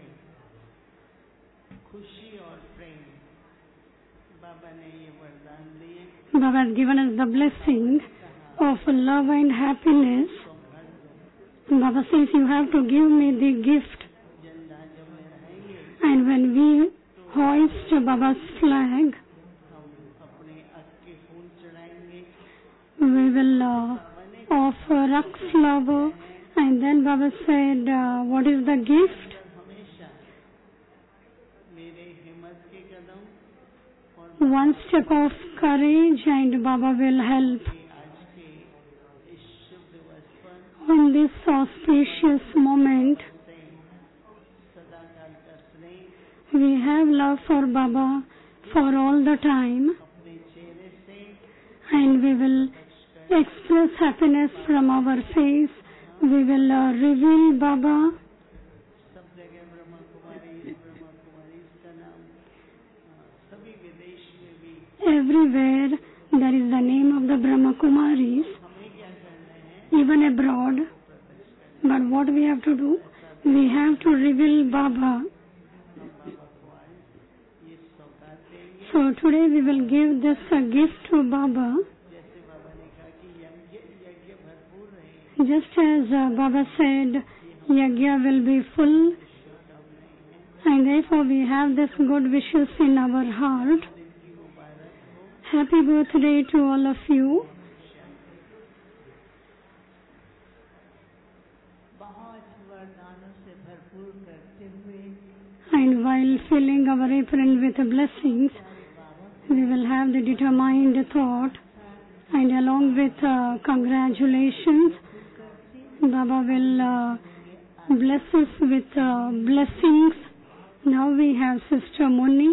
S7: खुशी और प्रेम बाबा ने ये वरदान दिए।
S6: Baba has given us the blessing of love and happiness. Baba says you have to give me the gift.
S7: झंडा जब लहराएंगे
S6: And when we hoist Baba's flag,
S7: हम अपने अक के फूल चढ़ाएंगे।
S6: we will offer Rux flower. And then Baba said, what is the gift?
S7: हमेशा मेरे हिम्मत के कदम और
S6: One step of courage and Baba will help.
S7: आज के इस शुभ दिवस पर
S6: On this auspicious moment,
S7: से सदा काल का स्नेह
S6: we have love for Baba for all the time
S7: अपने चेहरे से
S6: and we will express happiness from our face. We will reveal Baba.
S7: सब जगह ब्रह्मा कुमारी का नाम सभी विदेश में भी
S6: Everywhere there is the name of the Brahma Kumaris,
S7: हमें क्या करना है
S6: even abroad. But what we have to do? We have to reveal Baba.
S7: बाबा को आज ये सौगात देंगे।
S6: So today we will give this gift to Baba.
S7: जैसे बाबा ने कहा कि यज्ञ भरपूर रहे,
S6: Just as Baba said, Yajna will be full. And therefore we have this good wishes in our heart. Happy birthday to all of you.
S4: बहुत वरदानों से भरपूर करते हुए
S6: And while filling our apron with blessings, we will have the determined thought, and along with congratulations, Baba will bless us with blessings. Now we have Sister Muni.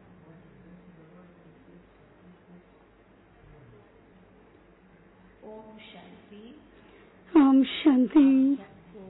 S4: Om Shanti.
S6: Om Shanti.
S4: सबको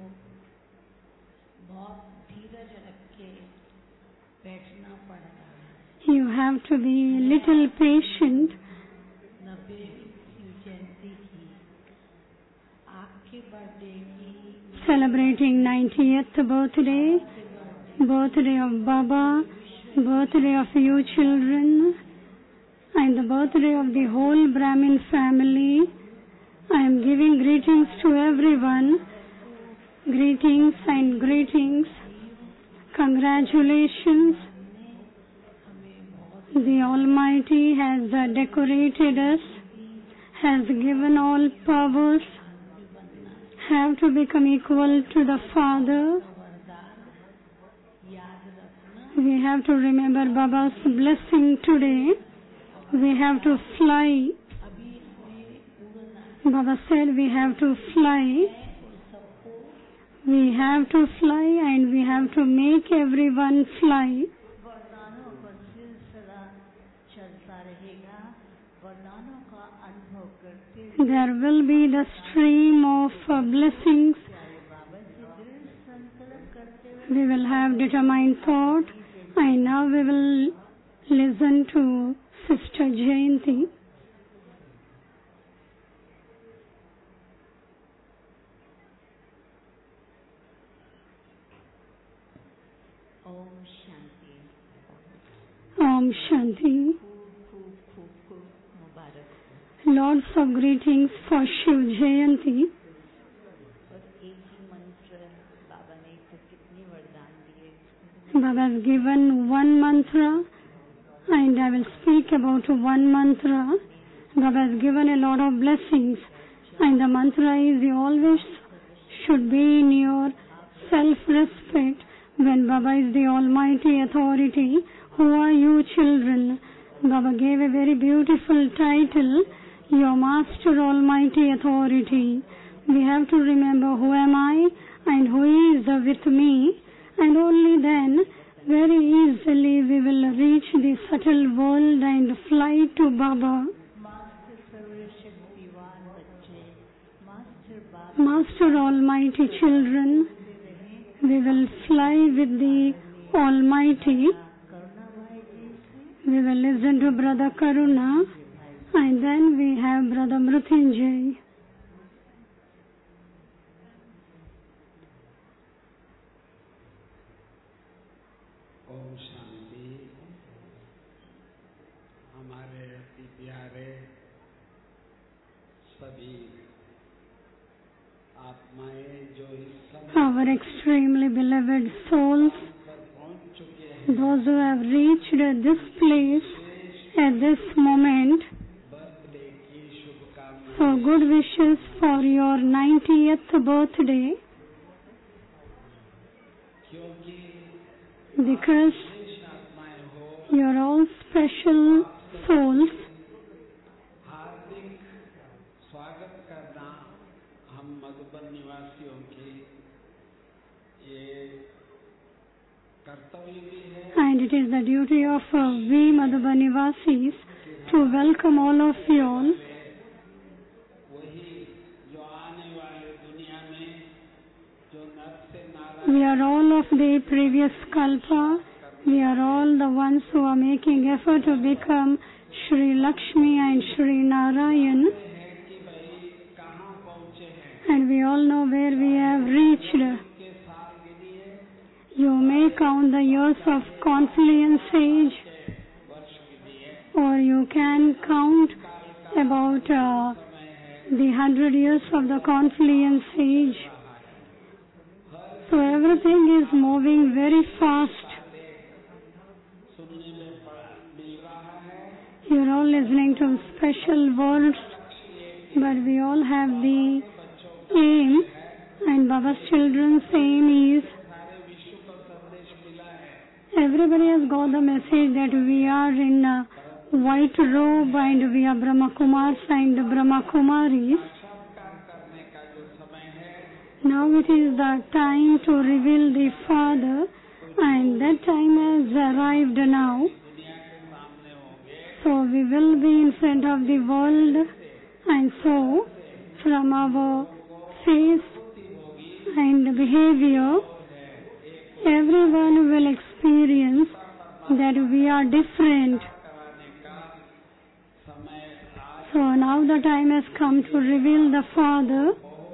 S4: बहुत धीरज रख के बैठना पड़ रहा है।
S6: You have to be little patient.
S4: 90वीं Shiv Jayanti की आपके बर्थडे की
S6: Celebrating 90th birthday of Baba, birthday of you children, and the birthday of the whole Brahmin family. I am giving greetings to everyone. Greetings and greetings. Congratulations. The Almighty has decorated us, has given all powers, have to become equal to the Father. We have to remember Baba's blessing today. We have to fly. Baba said we have to fly. We have to fly and we have to make everyone fly.
S4: वरदानों का सिलसिला चलता रहेगा। वरदानों का अनुभव करते हुए
S6: There will be the stream of blessings.
S4: बाबा से दृढ़ संकल्प करते हुए
S6: We will have determined thought. And now we will listen to Sister Jayanti.
S4: Om Shanti.
S6: Om Shanti.
S4: खूब खूब खूब मुबारक।
S6: Lots of greetings for Shiv Jayanti.
S4: और एक ही मंत्र बाबा ने तो कितने वरदान दिए।
S6: Baba has given one mantra, and I will speak about one mantra. Baba has given a lot of blessings, and the mantra is you always should be in your self-respect when Baba is the Almighty Authority. Who are you children? Baba gave a very beautiful title, Your Master Almighty Authority. We have to remember who am I and who is with me, and only then very easily we will reach the subtle world and fly to Baba.
S4: Master सर्वशक्तिवान बच्चे, master बाबा
S6: Master Almighty children, we will fly with the Almighty.
S4: Karuna भाई जी से
S6: We will listen to Brother Karuna, and then we have Brother Mrutyunjay.
S8: Om Shanti. हमारे अति प्यारे सभी आत्माएं जो इस समय
S6: Our extremely beloved souls,
S8: पर पहुंच चुके हैं,
S6: those who have reached this place at this moment,
S8: birthday की शुभकामनाएं।
S6: so good wishes for your 90th birthday,
S8: क्योंकि
S6: because
S8: विशेष आत्माएं हो,
S6: you're all special souls.
S8: हार्दिक स्वागत करना हम मधुबन निवासियों की ये कर्तव्य भी है
S6: And it is the duty of we Madhubani Vasis to welcome all of you all.
S8: वही जो आने वाले दुनिया में जो नर से
S6: We
S8: Narayan
S6: are all of the previous Kalpa. We are all the ones who are making effort to become Shri Lakshmi and Shri Narayan.
S8: है कि भाई कहाँ पहुँचे हैं,
S6: And we all know where we have reached.
S8: के साल गिनिए,
S6: You may count the years of confluence age,
S8: वर्ष गिनिए,
S6: or you can count about the 100 years of the confluence age. So everything is moving very fast.
S8: सुनने में मिल रहा है।
S6: You're all listening to special words, but we all have the aim And Baba's children's aim is
S8: सारे विश्व को संदेश मिला है
S6: everybody has got the message that we are in a white robe and we are Brahma Kumars and Brahma Kumaris.
S8: साक्षात्कार करने का जो समय है
S6: Now it is the time to reveal the Father, and that time has arrived now.
S8: दुनिया के सामने होंगे
S6: So we will be in front of the world, and so from our face and behavior, everyone will experience that we are different.
S8: कराने का समय आज
S6: So now the time has come to reveal the Father.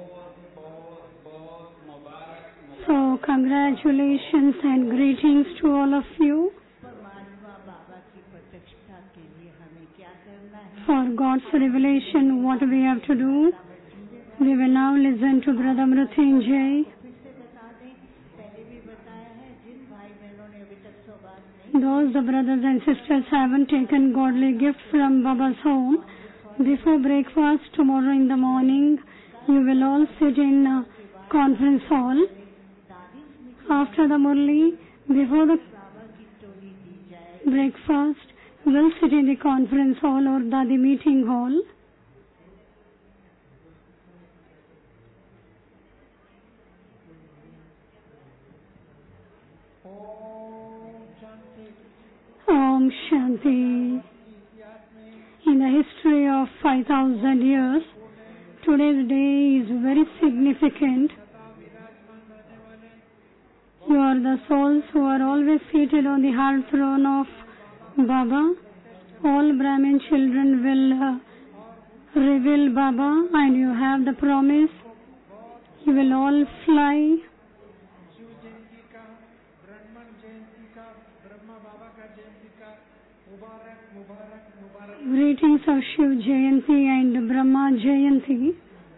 S8: बहुत मुबारक
S6: So congratulations and greetings to all of you.
S4: परमात्मा बाबा की प्रत्यक्षता के लिए हमें क्या करना है?
S6: For God's revelation, what we have to do. We will now listen to Brother Mrutyunjay.
S4: फिर से बता दें, पहले भी बताया है, जिन भाई बहनों ने अभी तक सौगात नहीं
S6: Those the brothers and sisters haven't taken godly gifts from Baba's home, before breakfast tomorrow in the morning, you will all sit in a conference hall. After the Murli, before the
S4: बाबा की टोली दी जाए।
S6: breakfast, we'll sit in the conference hall or Dadi meeting hall. Om Shanti. In the history of 5,000 years, today's day is very significant. You are the souls who are always seated on the heart throne of Baba. All Brahmin children will reveal Baba, and you have the promise. You will all fly.
S8: Shiv Jayanti का ब्रह्मन जयंती का ब्रह्मा बाबा का जयंती का मुबारक मुबारक मुबारक
S6: Greetings of Shiv Jayanti and Brahma Jayanti.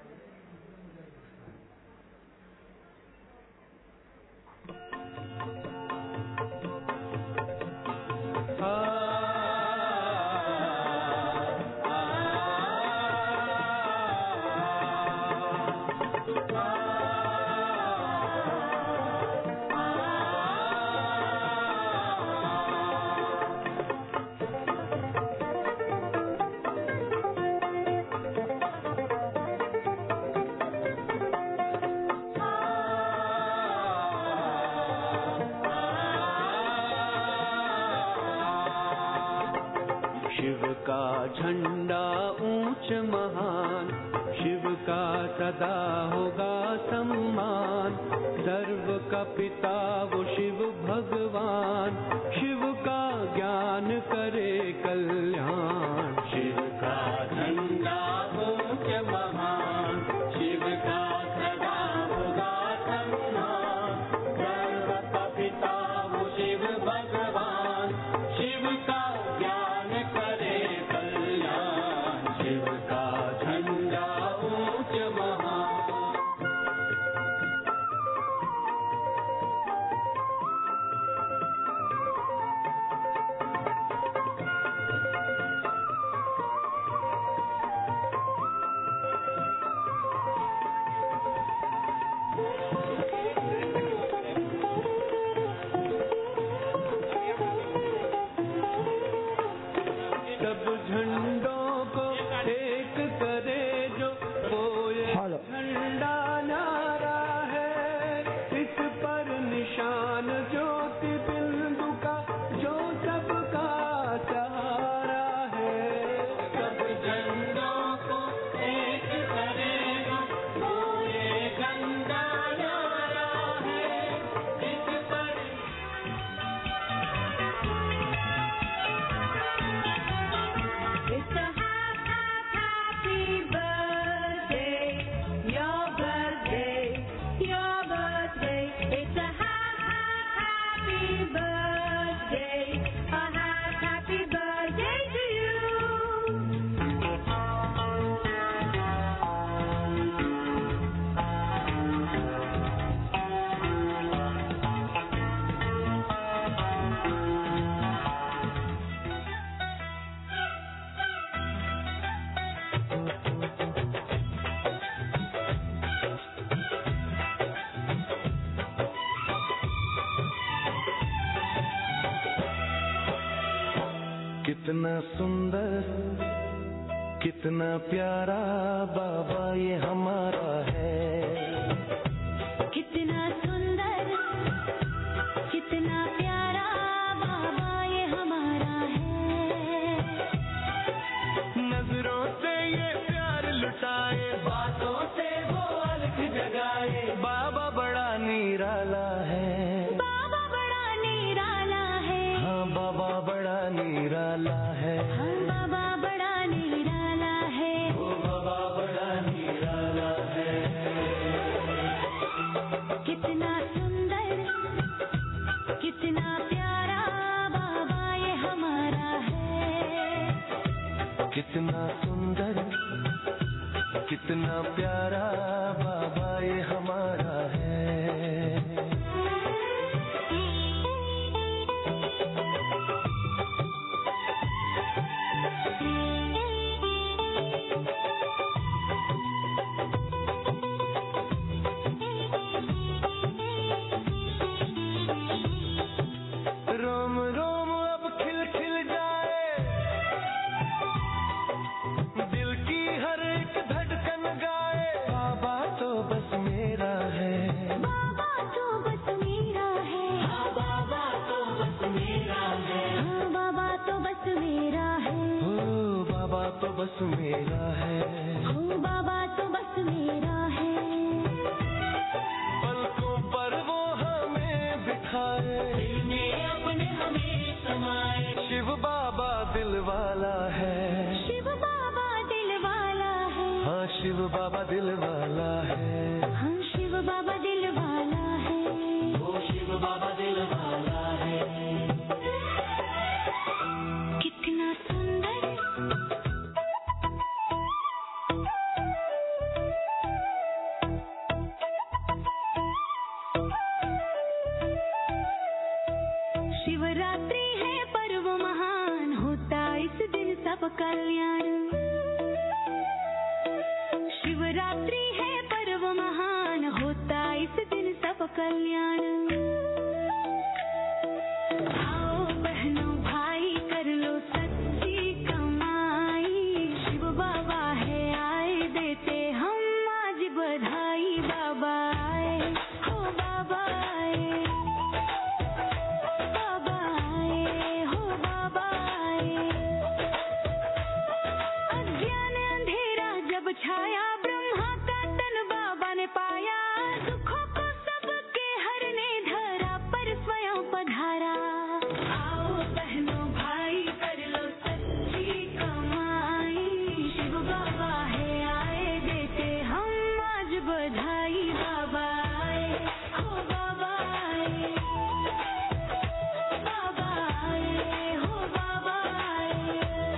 S3: Shiv का झंडा ऊंच महान, शिव का सदा होगा सम्मान। सर्व का पिता वो शिव भगवान, शिव का ज्ञान करे कल्याण। शिव का झंडा ऊंच महान, शिव का सदा होगा सम्मान। सर्व का पिता वो शिव भगवान, शिव का ज्ञान करे कल्याण। शिव का झंडा ऊंच महान। कितना सुंदर कितना प्यारा बाबा ये हमारा है।
S2: कितना सुंदर कितना प्यारा बाबा ये हमारा है।
S3: नजरों से ये प्यार लुटाए, बातों से वो अलग जगाए। बाबा बड़ा निराला है,
S2: बाबा बड़ा निराला है।
S3: हाँ बाबा बड़ा निराला है।
S2: हाँ बाबा बड़ा निराला है।
S3: ओ बाबा बड़ा निराला है।
S2: कितना सुंदर कितना प्यारा बाबा ये हमारा है।
S3: कितना सुंदर कितना प्यारा बाबा ये हमारा है। रोम रोम अब खिल खिल जाए, दिल की हर एक धड़कन गाए। बाबा तो बस मेरा है,
S2: बाबा तो बस मेरा है।
S3: हाँ बाबा तो बस मेरा है।
S2: हाँ बाबा तो बस मेरा है।
S3: ओ बाबा तो बस मेरा है।
S2: ओ बाबा तो बस मेरा है।
S3: पलकों पर वो हमें बिठाए, दिल में अपने हमें समाए। शिव बाबा दिल वाला है,
S2: शिव बाबा दिल वाला है।
S3: हाँ शिव बाबा दिल वाला है।
S2: हाँ शिव बाबा दिल वाला है।
S3: ओ शिव बाबा दिल वाला है।
S2: कितना सुंदर शिवरात्रि है पर्व महान, होता इस दिन सब कल्याण। शिवरात्रि है पर्व महान, होता इस दिन सब कल्याण। आओ बहनों भाई कर लो सच्ची कमाई। शिव बाबा है आए, देते हम आज बधाई। बाबा आए, हो बाबा आए। बाबा आए, हो बाबा आए। अज्ञान अंधेरा जब छाया, ब्रह्मा का तन बाबा ने पाया। दुखों को सबके हरने धरा पर स्वयं पधारा। आओ बहनों भाई कर लो सच्ची कमाई। शिव बाबा है आए, देते हम आज बधाई। बाबा आए, हो बाबा आए। बाबा आए, हो बाबा आए।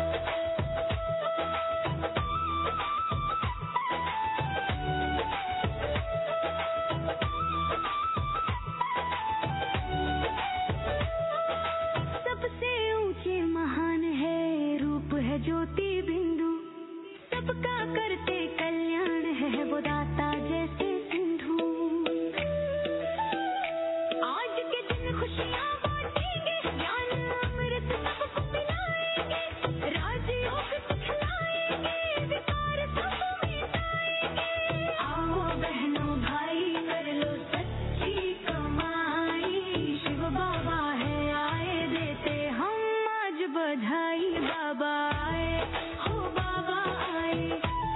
S2: सबसे ऊंचे महान है, रूप है ज्योति बिंदु। सबका करते कल्याण है, वो दाता जैसे सिंधु। आज के दिन खुशियाँ बांटेंगे, ज्ञान अमृत सबको पिलाएंगे। राजयोग सिखलाएंगे, विकार सब मिटाएंगे। आओ बहनों भाई कर लो सच्ची कमाई। शिव बाबा है आए, देते हम आज बधाई। बाबा आए, हो बाबा आए।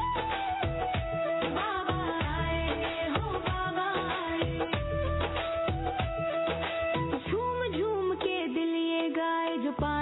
S2: बाबा आए, हो बाबा आए। झूम झूम के दिल ये गाए, जो पाए